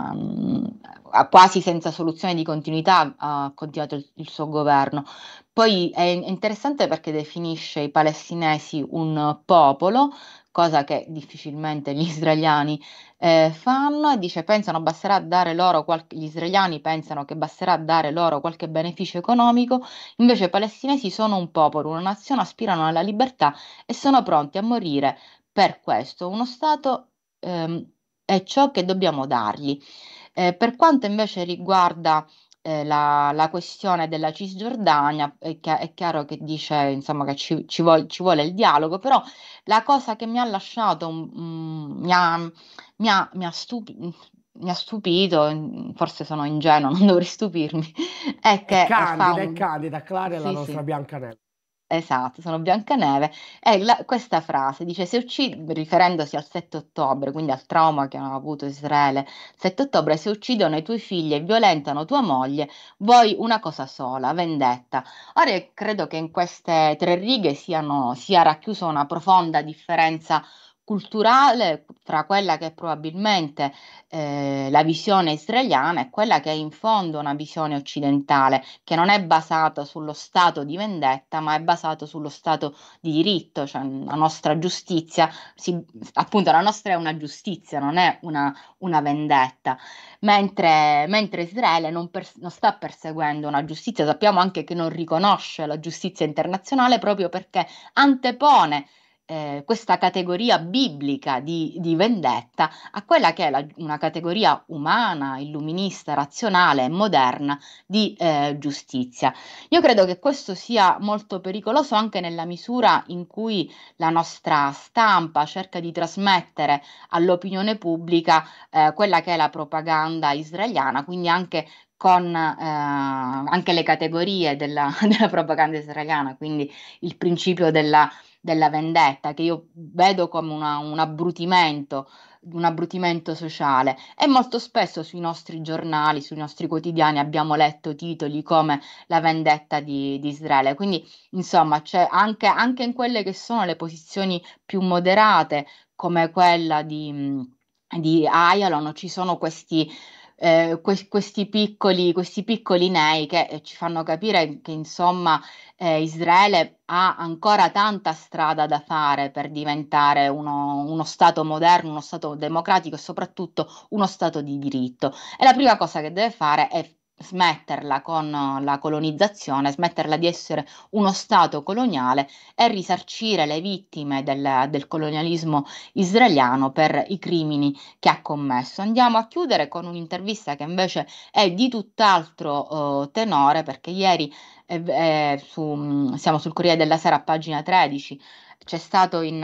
eh, ha quasi senza soluzione di continuità ha continuato il, il suo governo. Poi è interessante perché definisce i palestinesi un popolo, cosa che difficilmente gli israeliani eh, fanno, e dice pensano basterà dare loro qualche, gli israeliani pensano che basterà dare loro qualche beneficio economico, invece i palestinesi sono un popolo, una nazione, aspirano alla libertà e sono pronti a morire per questo. Uno Stato ehm, è ciò che dobbiamo dargli. Eh, per quanto invece riguarda eh, la, la questione della Cisgiordania, è, chi- è chiaro che dice insomma che ci, ci vuol- ci vuole il dialogo, però la cosa che mi ha lasciato, mm, mi ha, mi ha, mi ha stupi- mi ha stupito, mm, forse sono ingenua, non dovrei stupirmi, è È che eh, fa candida, è un... candida, Clara è la Sì, nostra sì. Biancaneve. Esatto, sono Biancaneve. E la- questa frase dice: se uccidi, riferendosi al sette ottobre, quindi al trauma che ha avuto Israele, sette ottobre, se uccidono i tuoi figli e violentano tua moglie, vuoi una cosa sola, vendetta. Ora io credo che in queste tre righe siano, sia racchiusa una profonda differenza culturale fra quella che è probabilmente eh, la visione israeliana e quella che è in fondo una visione occidentale che non è basato sullo stato di vendetta, ma è basato sullo stato di diritto, cioè la nostra giustizia, si- appunto la nostra è una giustizia, non è una, una vendetta, mentre, mentre Israele non, pers- non sta perseguendo una giustizia, sappiamo anche che non riconosce la giustizia internazionale proprio perché antepone eh, questa categoria biblica di, di vendetta a quella che è la- una categoria umana, illuminista, razionale e moderna di eh, giustizia. Io credo che questo sia molto pericoloso anche nella misura in cui la nostra stampa cerca di trasmettere all'opinione pubblica eh, quella che è la propaganda israeliana, quindi anche con eh, anche le categorie della, della propaganda israeliana, quindi il principio della, della vendetta, che io vedo come una- un abbrutimento un abbrutimento sociale e molto spesso sui nostri giornali, sui nostri quotidiani abbiamo letto titoli come la vendetta di, di Israele. Quindi, insomma, c'è anche, anche in quelle che sono le posizioni più moderate, come quella di, mh, di Ayalon, ci sono questi. eh, que- questi piccoli, questi piccoli nei che eh, ci fanno capire che insomma eh, Israele ha ancora tanta strada da fare per diventare uno, uno Stato moderno, uno Stato democratico e soprattutto uno Stato di diritto. E la prima cosa che deve fare è smetterla con la colonizzazione, smetterla di essere uno Stato coloniale e risarcire le vittime del, del colonialismo israeliano per i crimini che ha commesso. Andiamo a chiudere con un'intervista che invece è di tutt'altro eh, tenore, perché ieri eh, eh, su- siamo sul Corriere della Sera a pagina tredici. C'è stato in,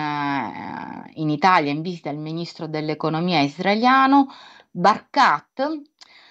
eh, in Italia in visita il ministro dell'economia israeliano Barkat,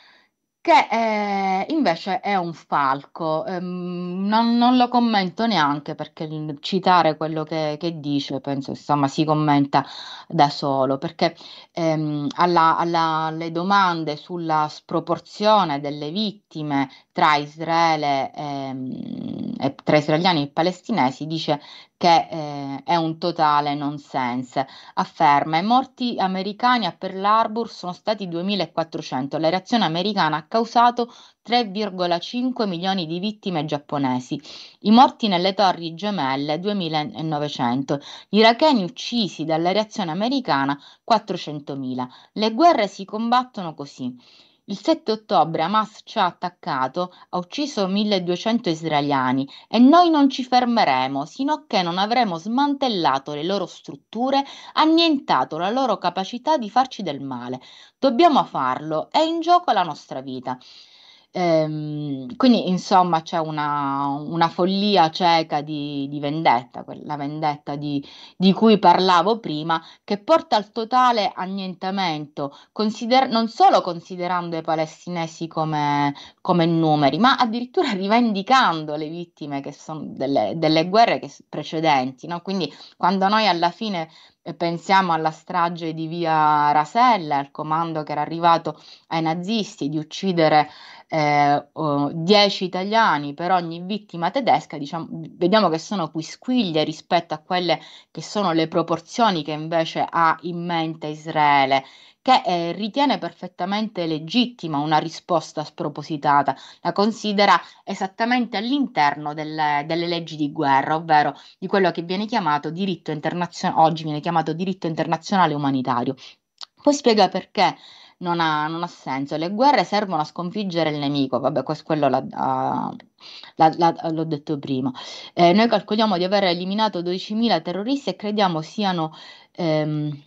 che eh, invece è un falco. Ehm, non, non lo commento neanche perché il- citare quello che, che dice, penso insomma si commenta da solo, perché ehm, alla- alla- alle domande sulla sproporzione delle vittime tra Israele, ehm, e, tra israeliani e palestinesi, dice che eh, è un totale nonsense. Afferma: i morti americani a Pearl Harbor sono stati duemilaquattrocento. La reazione americana ha causato tre virgola cinque milioni di vittime giapponesi. I morti nelle torri gemelle duemilanovecento. Gli iracheni uccisi dalla reazione americana quattrocentomila. Le guerre si combattono così. Il sette ottobre Hamas ci ha attaccato, ha ucciso milleduecento israeliani e noi non ci fermeremo sino a che non avremo smantellato le loro strutture, annientato la loro capacità di farci del male. Dobbiamo farlo, è in gioco la nostra vita. Ehm, quindi insomma c'è una, una follia cieca di, di vendetta, quella vendetta di, di cui parlavo prima, che porta al totale annientamento, consider- non solo considerando i palestinesi come, come numeri, ma addirittura rivendicando le vittime che sono delle, delle guerre che- precedenti, no? Quindi quando noi alla fine eh, pensiamo alla strage di via Rasella, al comando che era arrivato ai nazisti di uccidere eh, oh, dieci italiani per ogni vittima tedesca, diciamo, vediamo che sono quisquiglie rispetto a quelle che sono le proporzioni che invece ha in mente Israele, che eh, ritiene perfettamente legittima una risposta spropositata, la considera esattamente all'interno delle, delle leggi di guerra, ovvero di quello che viene chiamato diritto internazionale, oggi viene chiamato diritto internazionale umanitario. Poi spiega perché non ha, non ha senso. Le guerre servono a sconfiggere il nemico. Vabbè, questo quello l'ha- ha- l'ha- l'ha- l'ho detto prima. Eh, noi calcoliamo di aver eliminato dodicimila terroristi e crediamo siano ehm,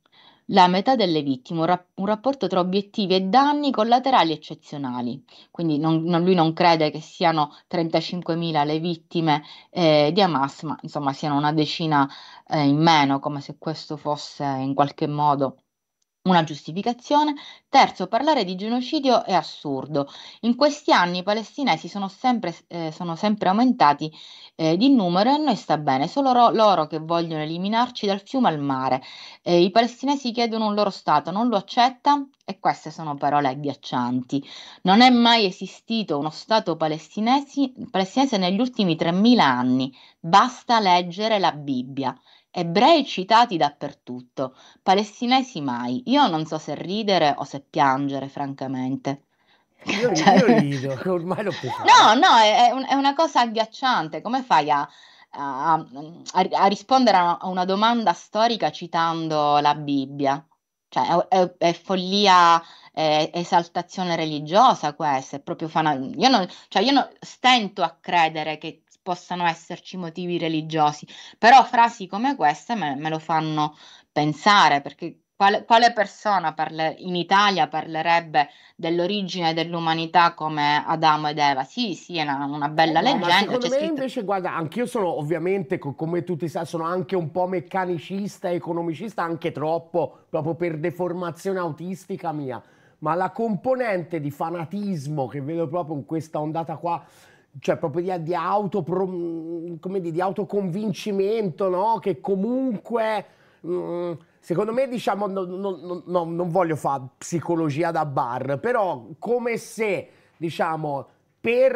la metà delle vittime, un, rap- un rapporto tra obiettivi e danni collaterali eccezionali. Quindi non- non- lui non crede che siano trentacinquemila le vittime eh, di Hamas, ma insomma siano una decina eh, in meno, come se questo fosse in qualche modo una giustificazione. Terzo, parlare di genocidio è assurdo. In questi anni i palestinesi sono sempre, eh, sono sempre aumentati eh, di numero e a noi sta bene, solo ro- loro che vogliono eliminarci dal fiume al mare. Eh, i palestinesi chiedono un loro Stato, non lo accetta? E queste sono parole agghiaccianti. Non è mai esistito uno Stato palestinesi- palestinese negli ultimi tremila anni. Basta leggere la Bibbia. Ebrei citati dappertutto, palestinesi mai. Io non so se ridere o se piangere, francamente. Io, ri- Cioè, io rido, ormai l'ho pensato. no, no, è, è un- è una cosa agghiacciante. Come fai a, a- a- a rispondere a a una domanda storica citando la Bibbia? Cioè, è, è- è follia, è esaltazione religiosa questa, è proprio fana- Io, non, cioè, io non- stento a credere che possano esserci motivi religiosi, però frasi come queste me, me lo fanno pensare, perché quale, quale persona parle- in Italia parlerebbe dell'origine dell'umanità come Adamo ed Eva? Sì, sì, è una, una Eh bella no, ma leggenda, secondo c'è me scritto. invece, guarda, anch'io sono ovviamente, co- come tutti sai, sono anche un po' meccanicista, economicista, anche troppo, proprio per deformazione autistica mia. Ma la componente di fanatismo che vedo proprio in questa ondata qua, cioè proprio di, di auto, come dire, di autoconvincimento, no? Che comunque, mm, secondo me, diciamo, no- no- no- no, non voglio fare psicologia da bar, però come se, diciamo, per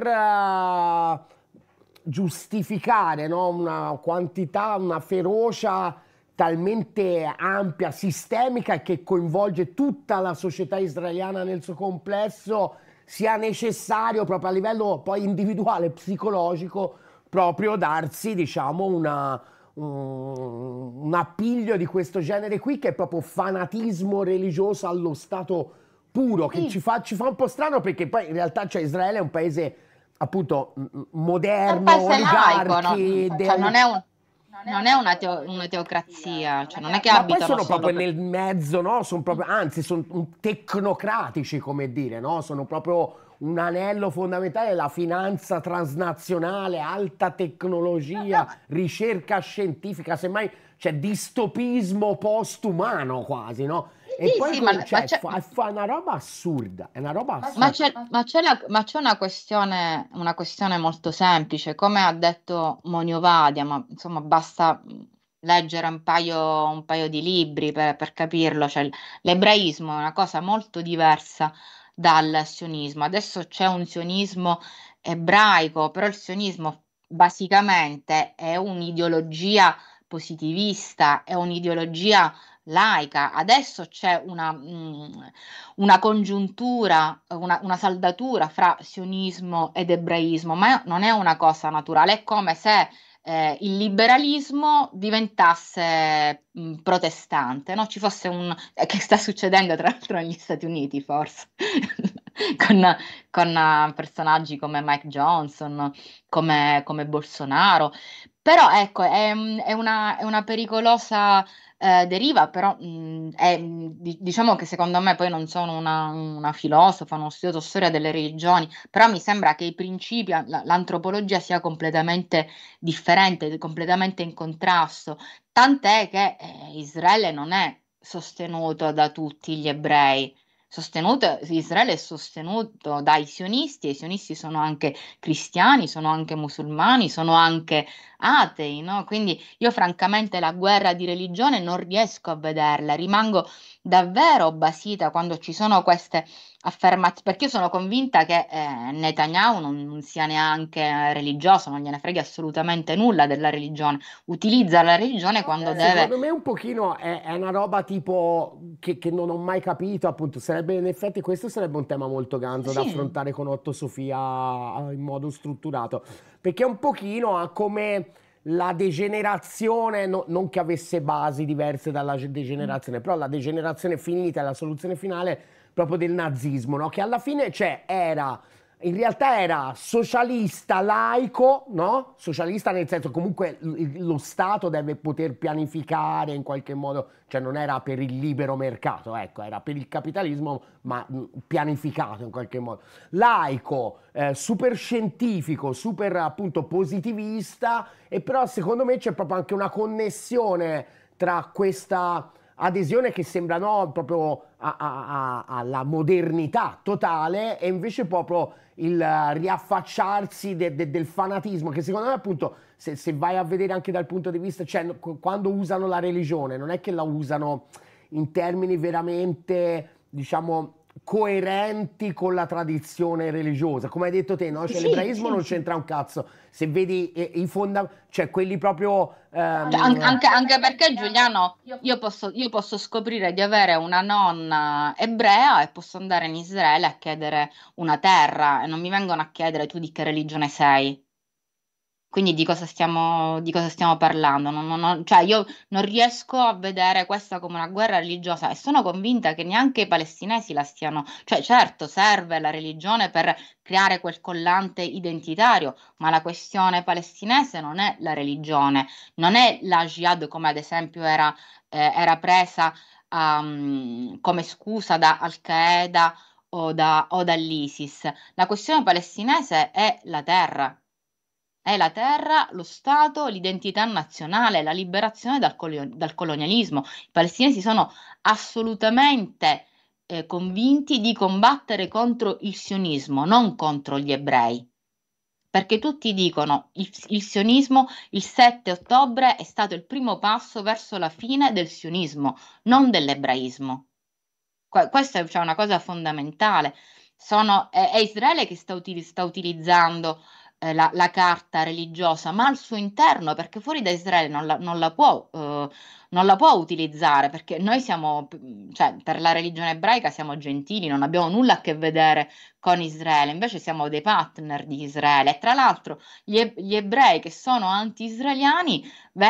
eh, giustificare, no, una quantità, una ferocia talmente ampia, sistemica e che coinvolge tutta la società israeliana nel suo complesso, sia necessario proprio a livello poi individuale, psicologico, proprio darsi, diciamo, una, un, un appiglio di questo genere qui che è proprio fanatismo religioso allo stato puro, che ci Sì, fa, ci fa un po' strano perché poi in realtà cioè, Israele è un paese appunto m- m- è un moderno, paese laico, no? oligarchi, Cioè, non de- è un- non è una, teo- una teocrazia, cioè non è che ma poi abitano sono solo proprio per... nel mezzo, no? Sono proprio, anzi, sono tecnocratici, come dire, no? Sono proprio un anello fondamentale, la finanza transnazionale, alta tecnologia, ricerca scientifica, semmai c'è distopismo postumano quasi, no? E Sì, poi sì, ma, co- ma cioè, c'è fa, fa una roba assurda, è una roba ma assurda. c'è ma c'è la- ma c'è una questione, una questione molto semplice, come ha detto Monio Vadia, ma insomma basta leggere un paio, un paio di libri per, per capirlo, cioè, l'ebraismo è una cosa molto diversa dal sionismo. Adesso c'è un sionismo ebraico, però il sionismo basicamente è un'ideologia positivista, è un'ideologia laica. Adesso c'è una, mh, una congiuntura, una, una saldatura fra sionismo ed ebraismo, ma non è una cosa naturale, è come se eh, il liberalismo diventasse mh, protestante, no? Ci fosse un... eh, che sta succedendo tra l'altro negli Stati Uniti, forse, con, con, eh, personaggi come Mike Johnson, come, come Bolsonaro. Però ecco, è, è una, è una pericolosa eh, deriva, però mh, è, mh, di- diciamo che secondo me, poi non sono una, una filosofa, non ho studiato storia delle religioni, però mi sembra che i principi, la- l'antropologia sia completamente differente, completamente in contrasto, tant'è che eh, Israele non è sostenuto da tutti gli ebrei. Sostenuto, Israele è sostenuto dai sionisti, e i sionisti sono anche cristiani, sono anche musulmani, sono anche atei, no? Quindi io francamente la guerra di religione non riesco a vederla, rimango davvero basita quando ci sono queste affermazioni, perché io sono convinta che eh, Netanyahu non, non sia neanche religioso, non gliene frega assolutamente nulla della religione, utilizza la religione quando deve. Secondo me un pochino è, è una roba tipo che, che non ho mai capito, appunto, sarebbe in effetti questo sarebbe un tema molto ganzo da Sì, affrontare con Otto Sofia in modo strutturato, perché è un pochino ha come la degenerazione, no- non che avesse basi diverse dalla ge- degenerazione, però la degenerazione finita e la soluzione finale proprio del nazismo, no? Che alla fine, cioè, era in realtà era socialista laico, no? Socialista nel senso comunque l- lo Stato deve poter pianificare in qualche modo, cioè non era per il libero mercato, ecco, era per il capitalismo, ma mh, pianificato in qualche modo. Laico, eh, super scientifico, super appunto positivista, e però secondo me c'è proprio anche una connessione tra questa adesione che sembra no, proprio a- a- a- alla modernità totale e invece proprio il eh, riaffacciarsi de- de- del fanatismo che secondo me appunto se, se vai a vedere anche dal punto di vista cioè no- qu- quando usano la religione non è che la usano in termini veramente diciamo coerenti con la tradizione religiosa come hai detto te no? Cioè sì, l'ebraismo sì, non sì. c'entra un cazzo se vedi eh, i fonda cioè quelli proprio Cioè, an- ehm, anche, anche perché Giuliano, io posso, io posso scoprire di avere una nonna ebrea e posso andare in Israele a chiedere una terra e non mi vengono a chiedere tu di che religione sei. Quindi di cosa stiamo, di cosa stiamo parlando? Non- non- non- cioè io non riesco a vedere questa come una guerra religiosa e sono convinta che neanche i palestinesi la stiano. Cioè, certo, serve la religione per creare quel collante identitario, ma la questione palestinese non è la religione, non è la jihad come ad esempio era, eh, era presa um, come scusa da Al-Qaeda o, da, o dall'ISIS. La questione palestinese è la terra. È la terra, lo Stato, l'identità nazionale, la liberazione dal, colio- dal colonialismo. I palestinesi sono assolutamente eh, convinti di combattere contro il sionismo, non contro gli ebrei. Perché tutti dicono il, il sionismo il sette ottobre è stato il primo passo verso la fine del sionismo, non dell'ebraismo. Que- questa è cioè, una cosa fondamentale. Sono- è, è Israele che sta, uti- sta utilizzando eh, la, la carta religiosa, ma al suo interno, perché fuori da Israele non la, non la può, eh, non la può utilizzare, perché noi siamo, cioè, per la religione ebraica siamo gentili, non abbiamo nulla a che vedere con Israele, invece siamo dei partner di Israele. E tra l'altro gli, e- gli ebrei che sono anti-israeliani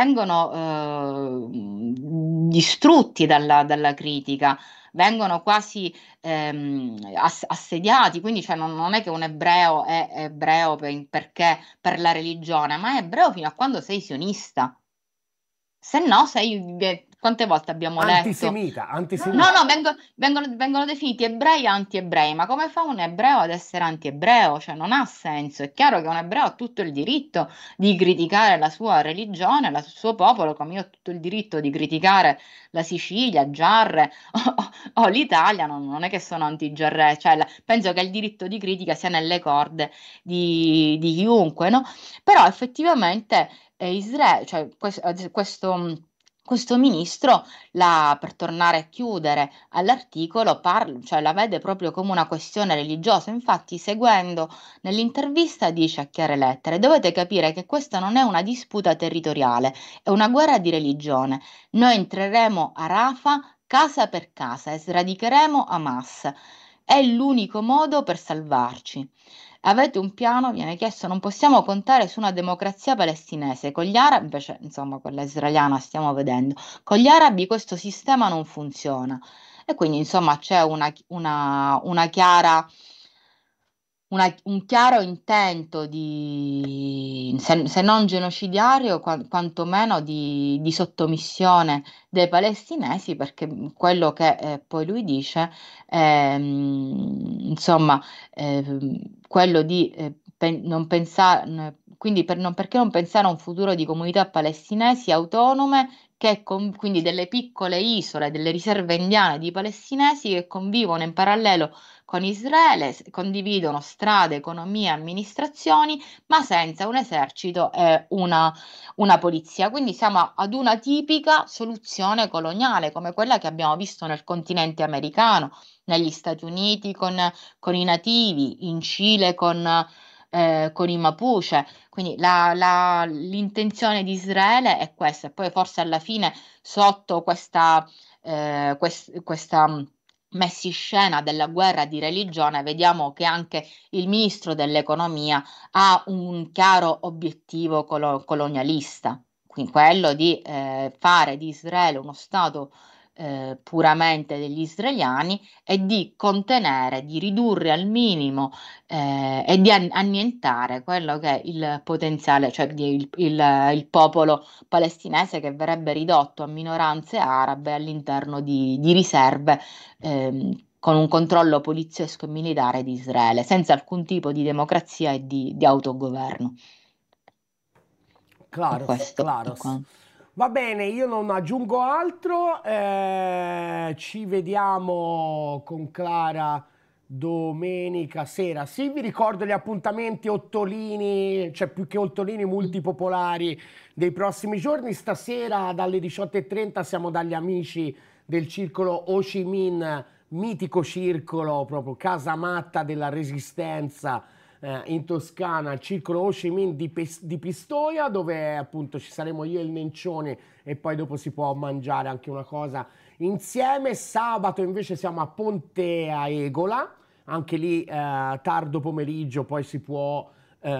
vengono eh, distrutti dalla dalla critica vengono quasi ehm, ass- assediati, quindi cioè, non, non è che un ebreo è ebreo per- perché per la religione, ma è ebreo fino a quando sei sionista. Se no, sei, eh, quante volte abbiamo letto? antisemita, No, antisemita. no, vengo- vengono, vengono definiti ebrei e anti-ebrei, ma come fa un ebreo ad essere anti-ebreo? Cioè, non ha senso. È chiaro che un ebreo ha tutto il diritto di criticare la sua religione, la- il suo popolo, come io ho tutto il diritto di criticare la Sicilia, Giarre o, o l'Italia, non, non è che sono anti-Giarre, cioè, la- penso che il diritto di critica sia nelle corde di, di chiunque, no? Però effettivamente eh, Israele, cioè, quest- questo questo ministro la, per tornare a chiudere all'articolo, parla, cioè la vede proprio come una questione religiosa. Infatti, seguendo nell'intervista, dice a chiare lettere: dovete capire che questa non è una disputa territoriale, è una guerra di religione. Noi entreremo a Rafah casa per casa e sradicheremo Hamas. È l'unico modo per salvarci. Avete un piano? Viene chiesto, non possiamo contare su una democrazia palestinese. Con gli arabi, invece, insomma, quella israeliana stiamo vedendo. Con gli arabi questo sistema non funziona. E quindi, insomma, c'è una, una- una chiara una- un chiaro intento di, se, se non genocidario, qua- quantomeno di, di sottomissione dei palestinesi, perché quello che eh, poi lui dice, ehm, insomma, ehm, quello di eh, pen- non pensare, quindi per non, perché non pensare a un futuro di comunità palestinesi autonome, che con- quindi delle piccole isole, delle riserve indiane di palestinesi che convivono in parallelo con Israele, s- condividono strade, economia, amministrazioni, ma senza un esercito e una, una polizia. Quindi siamo ad una tipica soluzione coloniale, come quella che abbiamo visto nel continente americano, negli Stati Uniti con, con i nativi, in Cile con, eh, con i Mapuche. Quindi la- la- l'intenzione di Israele è questa, e poi forse alla fine sotto questa, eh, quest- questa messiscena della guerra di religione, vediamo che anche il ministro dell'economia ha un chiaro obiettivo colo- colonialista, quindi quello di eh, fare di Israele uno Stato eh, puramente degli israeliani e di contenere, di ridurre al minimo eh, e di an- annientare quello che è il potenziale, cioè di- il, il- il popolo palestinese che verrebbe ridotto a minoranze arabe all'interno di, di riserve ehm, con un controllo poliziesco e militare di Israele, senza alcun tipo di democrazia e di, di autogoverno. E Claros, questo è claros. quanto. Va bene, io non aggiungo altro, eh, ci vediamo con Clara domenica sera. Sì, vi ricordo gli appuntamenti ottolini, cioè più che ottolini multipopolari dei prossimi giorni. Stasera dalle diciotto e trenta siamo dagli amici del circolo Ho Chi Minh, mitico circolo, proprio casamatta della resistenza eh, in Toscana, al circolo Ho Chi Minh di, Pes- di Pistoia, dove appunto ci saremo io e il Nencione e poi dopo si può mangiare anche una cosa insieme. Sabato invece siamo a Ponte a Egola, anche lì eh, tardo pomeriggio, poi si può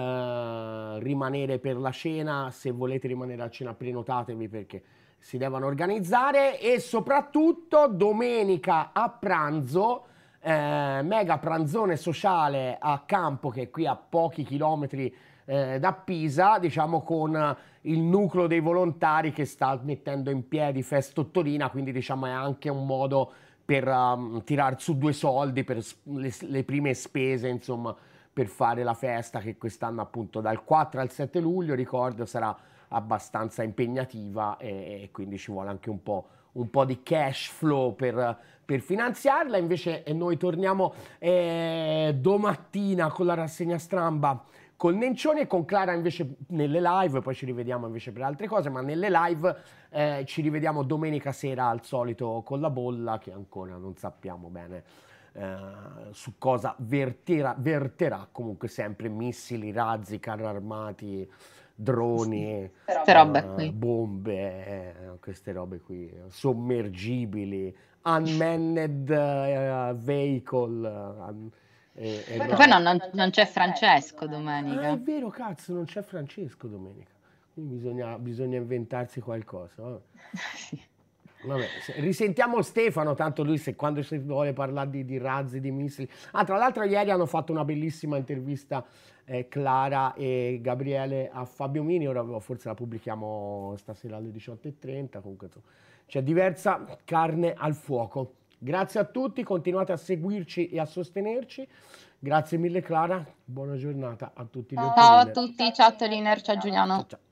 eh, rimanere per la cena. Se volete rimanere a cena prenotatevi perché si devono organizzare. E soprattutto domenica a pranzo eh, mega pranzone sociale a Campo, che è qui a pochi chilometri eh, da Pisa, diciamo con il nucleo dei volontari che sta mettendo in piedi Festottolina, quindi diciamo è anche un modo per um, tirar su due soldi per s- le, le prime spese, insomma, per fare la festa che quest'anno appunto dal quattro al sette luglio, ricordo, sarà abbastanza impegnativa e, e quindi ci vuole anche un po', un po' di cash flow per, per finanziarla. Invece eh, noi torniamo eh, domattina con la rassegna stramba col Nencione e con Clara invece nelle live, poi ci rivediamo invece per altre cose, ma nelle live eh, ci rivediamo domenica sera al solito con la bolla che ancora non sappiamo bene eh, su cosa verterà, verterà, comunque sempre missili, razzi, carri armati, droni, Queste robe eh, qui. bombe, eh, queste robe qui, sommergibili, unmanned eh, vehicle, un- e, e E poi roba. non, non- non c'è Francesco Ah, è domenica. vero, cazzo, non c'è Francesco domenica. Quindi bisogna, bisogna inventarsi qualcosa. Vabbè. Sì. Vabbè, se- risentiamo Stefano, tanto lui se quando si vuole parlare di, di razzi, di missili. Ah, tra l'altro ieri hanno fatto una bellissima intervista eh, Clara e Gabriele a Fabio Mini, ora forse la pubblichiamo stasera alle diciotto e trenta, comunque insomma, c'è diversa carne al fuoco. Grazie a tutti, continuate a seguirci e a sostenerci. Grazie mille Clara, buona giornata a tutti gli Ciao a ottoliner. tutti, ciao Toliner, ciao Ciao Giuliano. ciao.